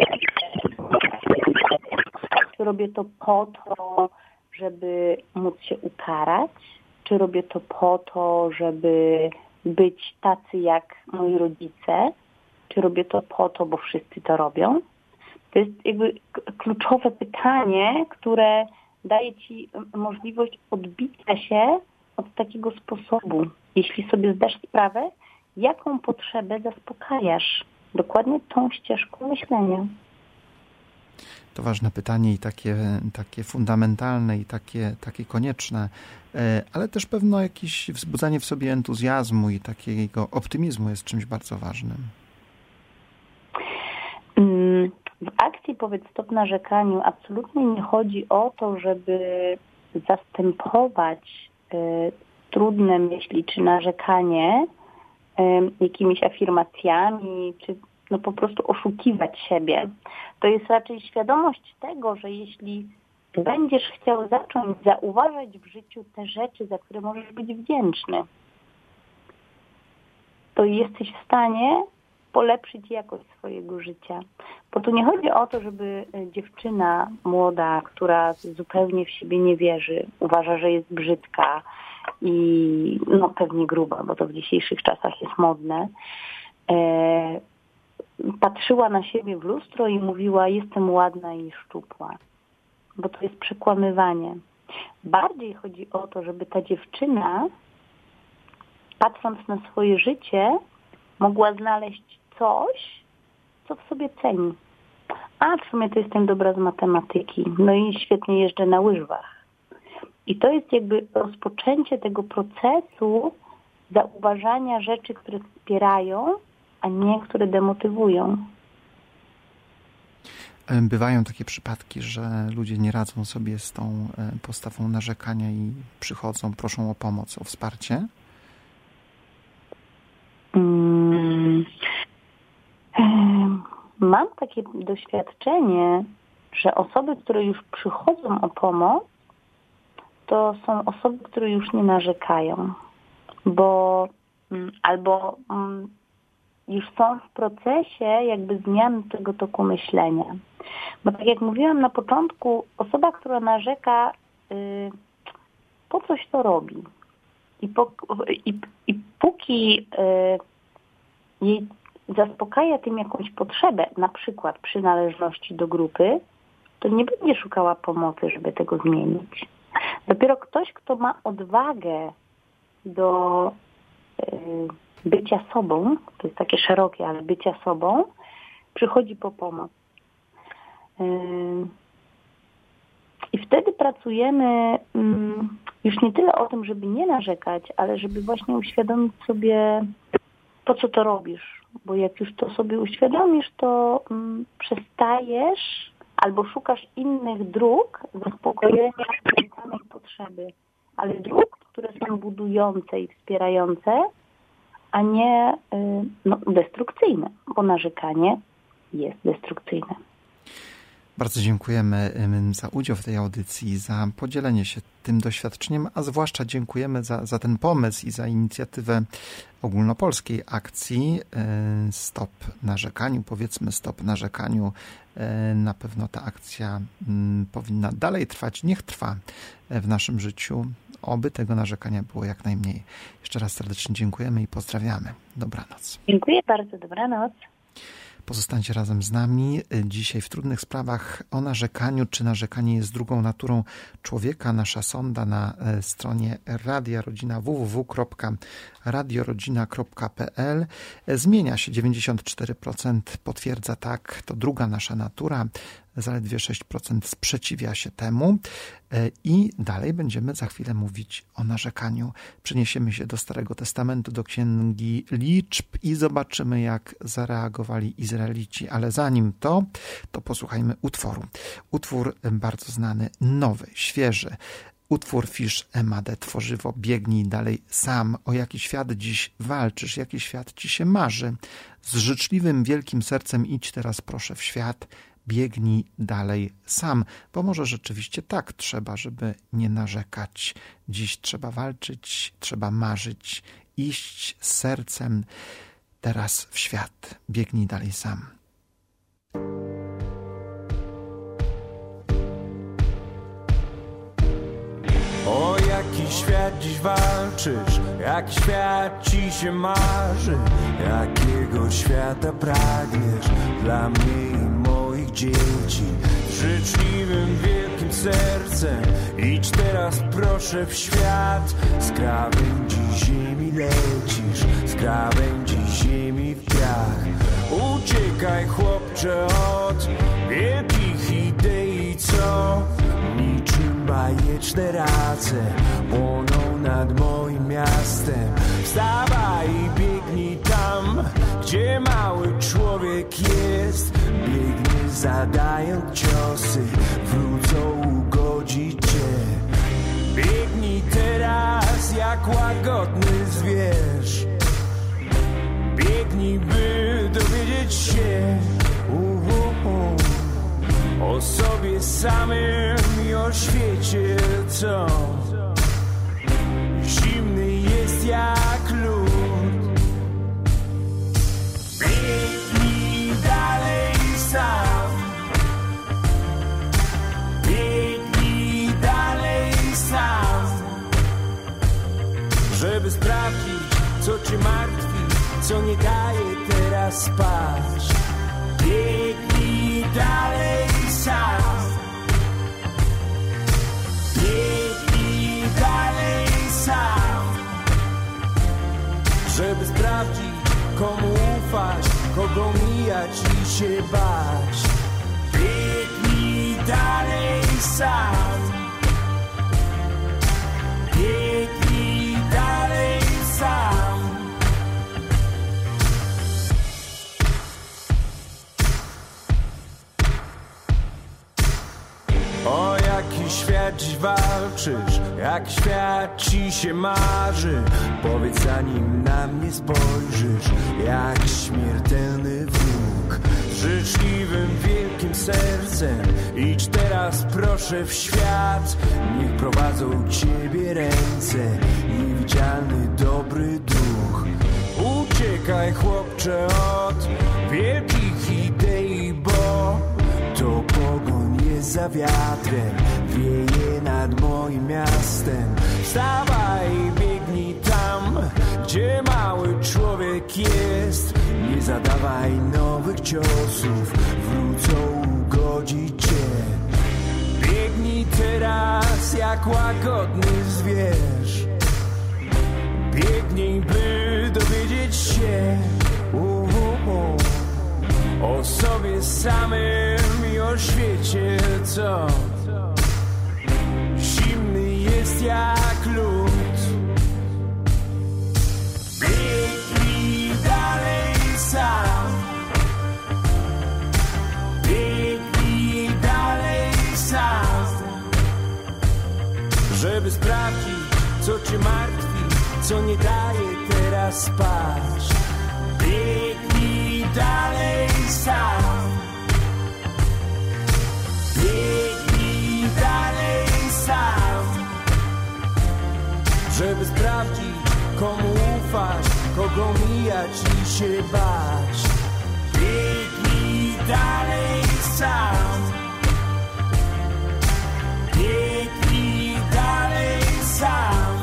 Czy robię to po to, żeby móc się ukarać? Czy robię to po to, żeby być tacy jak moi rodzice? Czy robię to po to, bo wszyscy to robią? To jest jakby kluczowe pytanie, które daje ci możliwość odbicia się od takiego sposobu. Jeśli sobie zdasz sprawę, jaką potrzebę zaspokajasz dokładnie tą ścieżką myślenia. To ważne pytanie i takie, takie fundamentalne i takie, takie konieczne, ale też pewno jakieś wzbudzanie w sobie entuzjazmu i takiego optymizmu jest czymś bardzo ważnym. W akcji Powiedz stop narzekaniu absolutnie nie chodzi o to, żeby zastępować trudne myśli czy narzekanie jakimiś afirmacjami, czy no po prostu oszukiwać siebie. To jest raczej świadomość tego, że jeśli będziesz chciał zacząć zauważać w życiu te rzeczy, za które możesz być wdzięczny, to jesteś w stanie polepszyć jakość swojego życia. Bo tu nie chodzi o to, żeby dziewczyna młoda, która zupełnie w siebie nie wierzy, uważa, że jest brzydka i no pewnie gruba, bo to w dzisiejszych czasach jest modne, e, patrzyła na siebie w lustro i mówiła: jestem ładna i szczupła. Bo to jest przekłamywanie. Bardziej chodzi o to, żeby ta dziewczyna, patrząc na swoje życie, mogła znaleźć coś, co w sobie ceni. A w sumie to jestem dobra z matematyki, no i świetnie jeżdżę na łyżwach. I to jest jakby rozpoczęcie tego procesu zauważania rzeczy, które wspierają, a nie które demotywują. Bywają takie przypadki, że ludzie nie radzą sobie z tą postawą narzekania i przychodzą, proszą o pomoc, o wsparcie? Hmm. Mam takie doświadczenie, że osoby, które już przychodzą o pomoc, to są osoby, które już nie narzekają, bo albo już są w procesie jakby zmiany tego toku myślenia. Bo tak jak mówiłam na początku, osoba, która narzeka, yy, po coś to robi. I, po, i, i póki yy, jej zaspokaja tym jakąś potrzebę, na przykład przynależności do grupy, to nie będzie szukała pomocy, żeby tego zmienić. Dopiero ktoś, kto ma odwagę do yy, bycia sobą, to jest takie szerokie, ale bycia sobą, przychodzi po pomoc. I wtedy pracujemy już nie tyle o tym, żeby nie narzekać, ale żeby właśnie uświadomić sobie, po co to robisz. Bo jak już to sobie uświadomisz, to przestajesz albo szukasz innych dróg zaspokojenia samej potrzeby, ale dróg, które są budujące i wspierające, a nie no, destrukcyjne, bo narzekanie jest destrukcyjne. Bardzo dziękujemy za udział w tej audycji, za podzielenie się tym doświadczeniem, a zwłaszcza dziękujemy za, za ten pomysł i za inicjatywę ogólnopolskiej akcji Stop Narzekaniu, powiedzmy Stop Narzekaniu. Na pewno ta akcja powinna dalej trwać, niech trwa w naszym życiu, oby tego narzekania było jak najmniej. Jeszcze raz serdecznie dziękujemy i pozdrawiamy. Dobranoc. Dziękuję bardzo, dobranoc. Pozostańcie razem z nami. Dzisiaj w Trudnych Sprawach o narzekaniu, czy narzekanie jest drugą naturą człowieka. Nasza sonda na stronie Radia Rodzina w w w kropka radiorodzina kropka p l zmienia się. dziewięćdziesiąt cztery procent potwierdza tak, to druga nasza natura. Zaledwie sześć procent sprzeciwia się temu i dalej będziemy za chwilę mówić o narzekaniu. Przeniesiemy się do Starego Testamentu, do Księgi Liczb i zobaczymy, jak zareagowali Izraelici. Ale zanim to, to posłuchajmy utworu. Utwór bardzo znany, nowy, świeży. Utwór Fisz Emade, tworzywo, biegnij dalej sam. O jaki świat dziś walczysz, jaki świat ci się marzy? Z życzliwym, wielkim sercem idź teraz proszę w świat. Biegnij dalej sam, bo może rzeczywiście tak trzeba, żeby nie narzekać. Dziś trzeba walczyć, trzeba marzyć, iść z sercem teraz w świat. Biegnij dalej sam. O jaki świat dziś walczysz, jaki świat ci się marzy, jakiego świata pragniesz dla mnie i moich dzieci. Z życzliwym, wielkim sercem idź teraz proszę w świat. Z krawędzi ziemi lecisz, z krawędzi ziemi w piach. Uciekaj chłopcze od wielkich idei, co niczym bajeczne race płoną nad moim miastem. Wstawaj i biegnij tam, gdzie mały człowiek jest. Biegnij zadając ciosy, wrócą ugodzić cię. Biegnij teraz jak łagodny zwierz. Biegnij, by dowiedzieć się uh, uh, uh, o sobie samym i o świecie, co zimny jest jak lód. Biegnij dalej sam. Biegnij dalej sam, żeby sprawdzić, co cię martwi, co nie daje teraz spać. Biegnij dalej sam. Biegnij dalej sam, żeby sprawdzić, komu ufać, kogo mijać i się bać. Biegnij dalej sam. Biegnij dalej sam. O jaki świat dziś walczysz, jak świat ci się marzy. Powiedz, zanim na mnie spojrzysz, jak śmiertelny wróg. Z życzliwym, wielkim sercem idź teraz proszę w świat. Niech prowadzą ciebie ręce, niewidzialny dobry duch. Uciekaj, chłopcze, od wielkich idei, bo to pogoń jest za wiatrem, wieje nad moim miastem. Wstawaj i biegnij tam, gdzie mały człowiek jest. Nie zadawaj nowych ciosów, wrócą ugodzić cię. Biegnij teraz jak łagodny zwierz. Biegnij, by dowiedzieć się uh, uh, uh, o sobie samym i o świecie, co zimny jest jak lód. Biegnij dalej sam. Biegnij dalej sam, żeby sprawdzić, co cię martwi, co nie daje teraz spać. Biegnij dalej sam. Biegnij dalej sam, żeby sprawdzić, komu ufać, kogo mijać i się bać. Biegnij dalej sam. Biegnij dalej sam.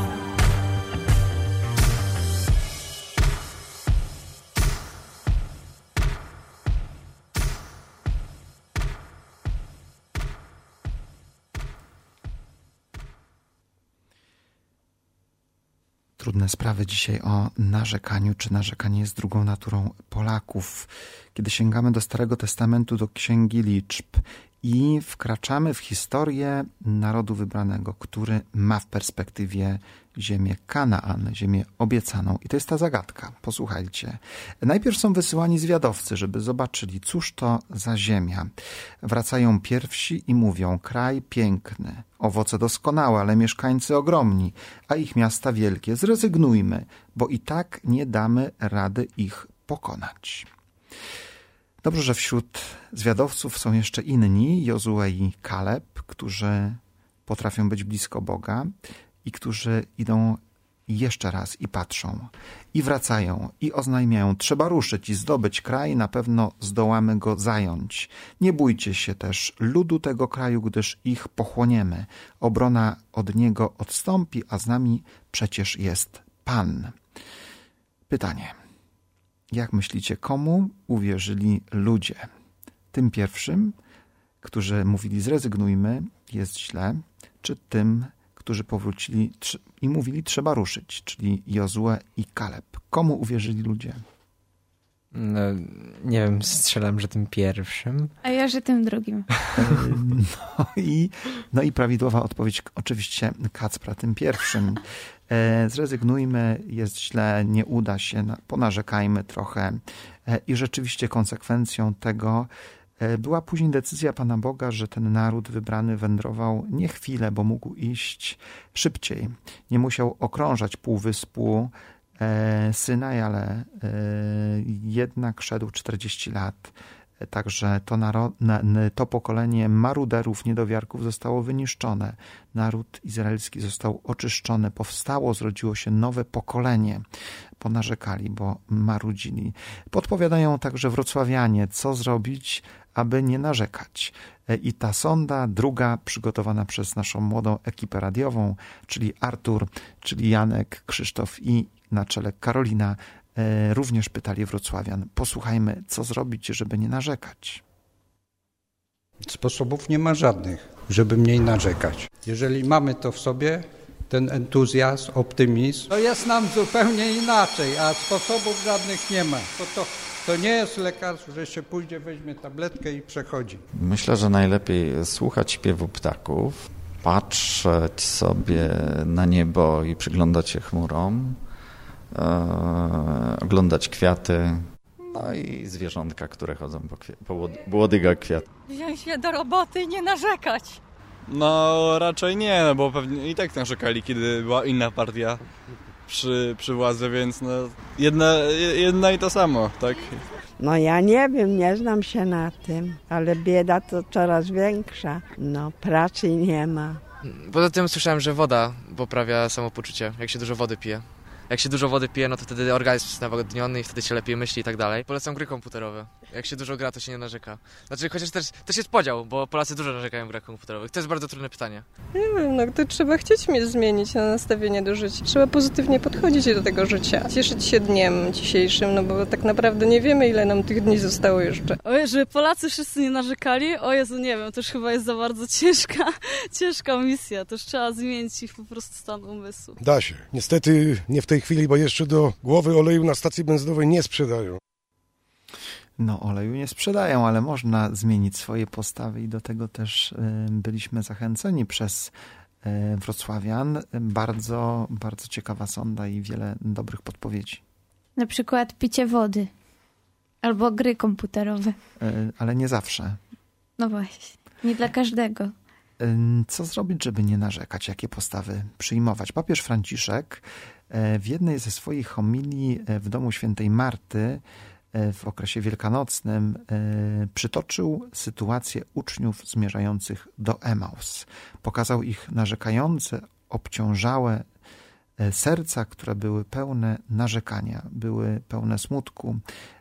Trudne sprawy dzisiaj o narzekaniu, czy narzekanie jest drugą naturą Polaków. Kiedy sięgamy do Starego Testamentu, do Księgi Liczb i wkraczamy w historię narodu wybranego, który ma w perspektywie ziemię Kanaan, ziemię obiecaną. I to jest ta zagadka. Posłuchajcie. Najpierw są wysyłani zwiadowcy, żeby zobaczyli, cóż to za ziemia. Wracają pierwsi i mówią: kraj piękny, owoce doskonałe, ale mieszkańcy ogromni, a ich miasta wielkie. Zrezygnujmy, bo i tak nie damy rady ich pokonać. Dobrze, że wśród zwiadowców są jeszcze inni, Jozue i Kaleb, którzy potrafią być blisko Boga i którzy idą jeszcze raz i patrzą, i wracają, i oznajmiają: trzeba ruszyć i zdobyć kraj, na pewno zdołamy go zająć. Nie bójcie się też ludu tego kraju, gdyż ich pochłoniemy. Obrona od niego odstąpi, a z nami przecież jest Pan. Pytanie. Jak myślicie, komu uwierzyli ludzie? Tym pierwszym, którzy mówili: zrezygnujmy, jest źle, czy tym, którzy powrócili i mówili: trzeba ruszyć, czyli Jozue i Kaleb? Komu uwierzyli ludzie? No, nie wiem, strzelam, że tym pierwszym. A ja, że tym drugim. No i, no i prawidłowa odpowiedź oczywiście Kacpra, tym pierwszym. E, zrezygnujmy, jest źle, nie uda się, ponarzekajmy trochę. E, I rzeczywiście konsekwencją tego Była później decyzja Pana Boga, że ten naród wybrany wędrował nie chwilę, bo mógł iść szybciej. Nie musiał okrążać półwyspu Synaj, ale jednak szedł czterdzieści lat. Także to, narod, to pokolenie maruderów, niedowiarków zostało wyniszczone. Naród izraelski został oczyszczony. Powstało, zrodziło się nowe pokolenie. Bo narzekali, bo marudzili. Podpowiadają także wrocławianie, co zrobić, aby nie narzekać. I ta sonda, druga, przygotowana przez naszą młodą ekipę radiową, czyli Artur, czyli Janek, Krzysztof i na czele Karolina, również pytali wrocławian. Posłuchajmy, co zrobić, żeby nie narzekać. Sposobów nie ma żadnych, żeby mniej narzekać. Jeżeli mamy to w sobie, ten entuzjazm, optymizm, to jest nam zupełnie inaczej, a sposobów żadnych nie ma. To, to, to nie jest lekarstwo, że się pójdzie, weźmie tabletkę i przechodzi. Myślę, że najlepiej słuchać śpiewu ptaków, patrzeć sobie na niebo i przyglądać się chmurom, e, oglądać kwiaty, no i zwierzątka, które chodzą po, kwi- po łodygach kwiat. Wziąć się do roboty i nie narzekać. No raczej nie, no bo pewnie i tak narzekali, kiedy była inna partia przy, przy władzy, więc no jedna, jedna i to samo, tak? No ja nie wiem, nie znam się na tym, ale bieda to coraz większa. No pracy nie ma. Poza tym słyszałem, że woda poprawia samopoczucie, jak się dużo wody pije. Jak się dużo wody pije, no to wtedy organizm jest nawodniony i wtedy się lepiej myśli i tak dalej. Polecam gry komputerowe. Jak się dużo gra, to się nie narzeka. Znaczy, chociaż też, też jest podział, bo Polacy dużo narzekają w grach komputerowych. To jest bardzo trudne pytanie. Nie wiem, no to trzeba chcieć mnie zmienić na nastawienie do życia. Trzeba pozytywnie podchodzić do tego życia. Cieszyć się dniem dzisiejszym, no bo tak naprawdę nie wiemy, ile nam tych dni zostało jeszcze. Oj, żeby Polacy wszyscy nie narzekali? O Jezu, nie wiem, to już chyba jest za bardzo ciężka, ciężka misja. To już trzeba zmienić ich po prostu stan umysłu. Da się. Niestety nie w tej chwili, bo jeszcze do głowy oleju na stacji benzynowej nie sprzedają. No, oleju nie sprzedają, ale można zmienić swoje postawy i do tego też y, byliśmy zachęceni przez y, wrocławian. Bardzo, bardzo ciekawa sonda i wiele dobrych podpowiedzi. Na przykład picie wody albo gry komputerowe. Y, ale nie zawsze. No właśnie, nie dla każdego. Y, co zrobić, żeby nie narzekać? Jakie postawy przyjmować? Papież Franciszek y, w jednej ze swoich homilii w domu świętej Marty w okresie wielkanocnym przytoczył sytuację uczniów zmierzających do Emaus. Pokazał ich narzekające, obciążałe serca, które były pełne narzekania, były pełne smutku.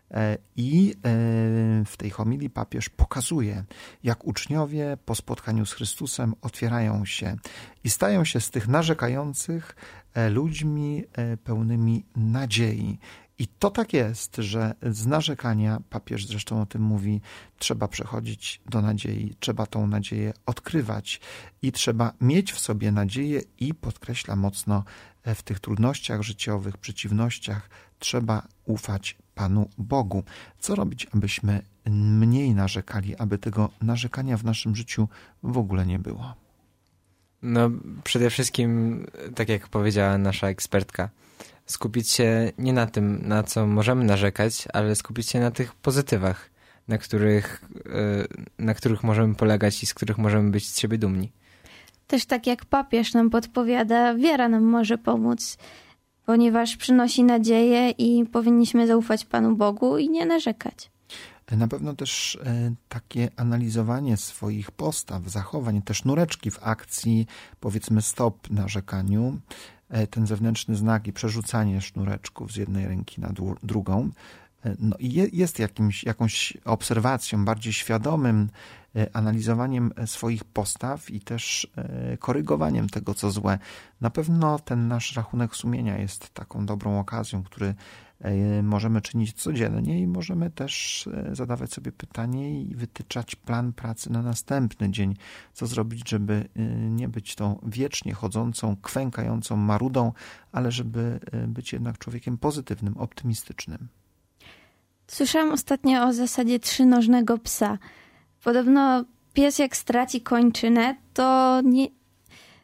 I w tej homilii papież pokazuje, jak uczniowie po spotkaniu z Chrystusem otwierają się i stają się z tych narzekających ludźmi pełnymi nadziei. I to tak jest, że z narzekania, papież zresztą o tym mówi, trzeba przechodzić do nadziei, trzeba tą nadzieję odkrywać i trzeba mieć w sobie nadzieję i podkreśla mocno w tych trudnościach życiowych, przeciwnościach, trzeba ufać Panu Bogu. Co robić, abyśmy mniej narzekali, aby tego narzekania w naszym życiu w ogóle nie było? No przede wszystkim, tak jak powiedziała nasza ekspertka, skupić się nie na tym, na co możemy narzekać, ale skupić się na tych pozytywach, na których, na których możemy polegać i z których możemy być z siebie dumni. Też tak jak papież nam podpowiada, wiara nam może pomóc, ponieważ przynosi nadzieję i powinniśmy zaufać Panu Bogu i nie narzekać. Na pewno też takie analizowanie swoich postaw, zachowań, te sznureczki w akcji, powiedzmy stop narzekaniu, ten zewnętrzny znak i przerzucanie sznureczków z jednej ręki na drugą, no i jest jakimś, jakąś obserwacją, bardziej świadomym analizowaniem swoich postaw i też korygowaniem tego, co złe. Na pewno ten nasz rachunek sumienia jest taką dobrą okazją, który możemy czynić codziennie i możemy też zadawać sobie pytanie i wytyczać plan pracy na następny dzień. Co zrobić, żeby nie być tą wiecznie chodzącą, kwękającą marudą, ale żeby być jednak człowiekiem pozytywnym, optymistycznym. Słyszałam ostatnio o zasadzie trzynożnego psa. Podobno pies jak straci kończynę, to nie,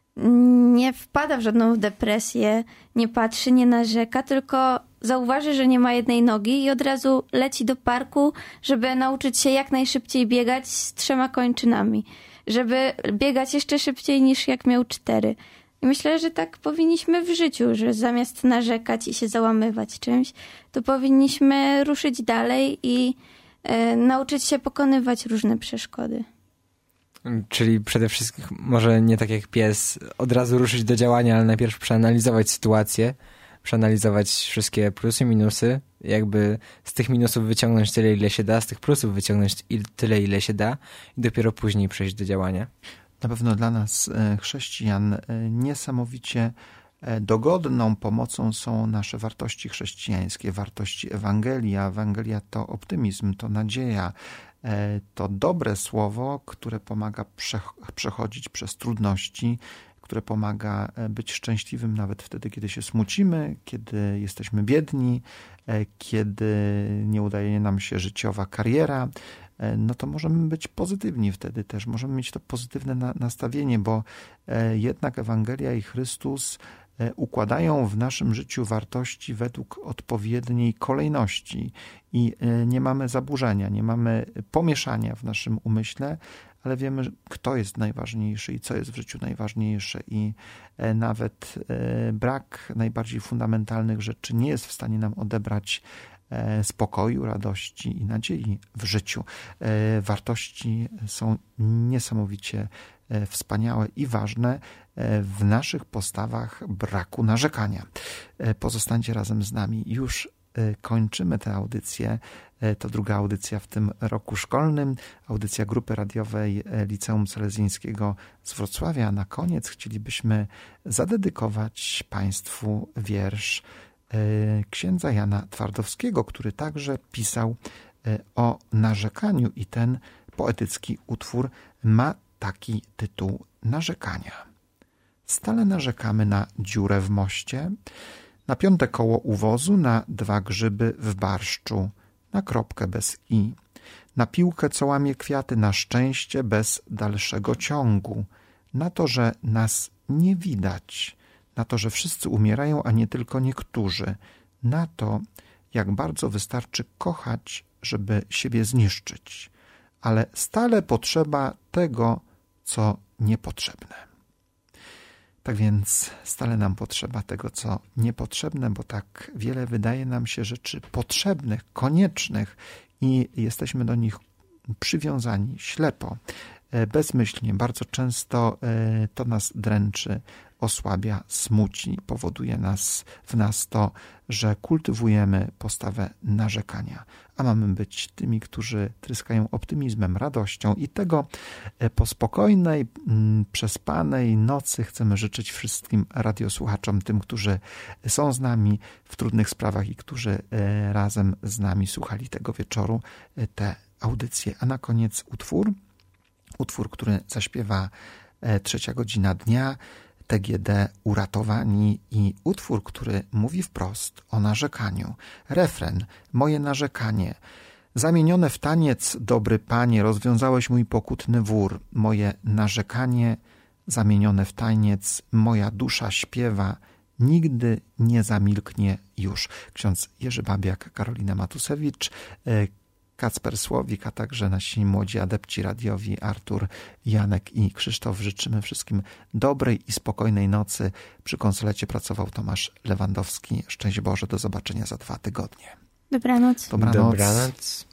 nie wpada w żadną depresję, nie patrzy, nie narzeka, tylko zauważy, że nie ma jednej nogi i od razu leci do parku, żeby nauczyć się jak najszybciej biegać z trzema kończynami. Żeby biegać jeszcze szybciej niż jak miał cztery. I myślę, że tak powinniśmy w życiu, że zamiast narzekać i się załamywać czymś, to powinniśmy ruszyć dalej i e, nauczyć się pokonywać różne przeszkody. Czyli przede wszystkim może nie tak jak pies od razu ruszyć do działania, ale najpierw przeanalizować sytuację, przeanalizować wszystkie plusy, minusy, jakby z tych minusów wyciągnąć tyle, ile się da, z tych plusów wyciągnąć tyle, ile się da i dopiero później przejść do działania. Na pewno dla nas, chrześcijan, niesamowicie dogodną pomocą są nasze wartości chrześcijańskie, wartości Ewangelii. A Ewangelia to optymizm, to nadzieja, to dobre słowo, które pomaga przechodzić przez trudności, które pomaga być szczęśliwym nawet wtedy, kiedy się smucimy, kiedy jesteśmy biedni, kiedy nie udaje nam się życiowa kariera, no to możemy być pozytywni wtedy też. Możemy mieć to pozytywne nastawienie, bo jednak Ewangelia i Chrystus układają w naszym życiu wartości według odpowiedniej kolejności i nie mamy zaburzenia, nie mamy pomieszania w naszym umyśle, ale wiemy, kto jest najważniejszy i co jest w życiu najważniejsze i nawet brak najbardziej fundamentalnych rzeczy nie jest w stanie nam odebrać spokoju, radości i nadziei w życiu. Wartości są niesamowicie wspaniałe i ważne w naszych postawach braku narzekania. Pozostańcie razem z nami. Już kończymy tę audycję. To druga audycja w tym roku szkolnym. Audycja grupy radiowej Liceum Salezyńskiego z Wrocławia. A na koniec chcielibyśmy zadedykować Państwu wiersz księdza Jana Twardowskiego, który także pisał o narzekaniu i ten poetycki utwór ma taki tytuł: Narzekania. Stale narzekamy na dziurę w moście, na piąte koło uwozu, na dwa grzyby w barszczu, na kropkę bez i, na piłkę, co łamie kwiaty, na szczęście bez dalszego ciągu, na to, że nas nie widać, na to, że wszyscy umierają, a nie tylko niektórzy, na to, jak bardzo wystarczy kochać, żeby siebie zniszczyć, ale stale potrzeba tego, co niepotrzebne. Tak więc stale nam potrzeba tego, co niepotrzebne, bo tak wiele wydaje nam się rzeczy potrzebnych, koniecznych i jesteśmy do nich przywiązani ślepo, bezmyślnie. Bardzo często to nas dręczy, osłabia, smuci, powoduje nas, w nas to, że kultywujemy postawę narzekania, a mamy być tymi, którzy tryskają optymizmem, radością i tego po spokojnej, przespanej nocy chcemy życzyć wszystkim radiosłuchaczom, tym, którzy są z nami w trudnych sprawach i którzy razem z nami słuchali tego wieczoru te audycje. A na koniec utwór, utwór, który zaśpiewa Trzecia Godzina Dnia, T G D Uratowani i utwór, który mówi wprost o narzekaniu. Refren: moje narzekanie, zamienione w taniec, dobry panie, rozwiązałeś mój pokutny wór. Moje narzekanie, zamienione w taniec, moja dusza śpiewa, nigdy nie zamilknie już. Ksiądz Jerzy Babiak, Karolina Matusewicz, Kacper Słowik, a także nasi młodzi adepci radiowi Artur, Janek i Krzysztof. Życzymy wszystkim dobrej i spokojnej nocy. Przy konsolecie pracował Tomasz Lewandowski. Szczęść Boże, do zobaczenia za dwa tygodnie. Dobranoc. Dobranoc. Dobranoc.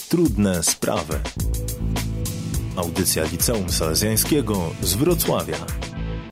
Trudne sprawy. Audycja Liceum Salezjańskiego z Wrocławia.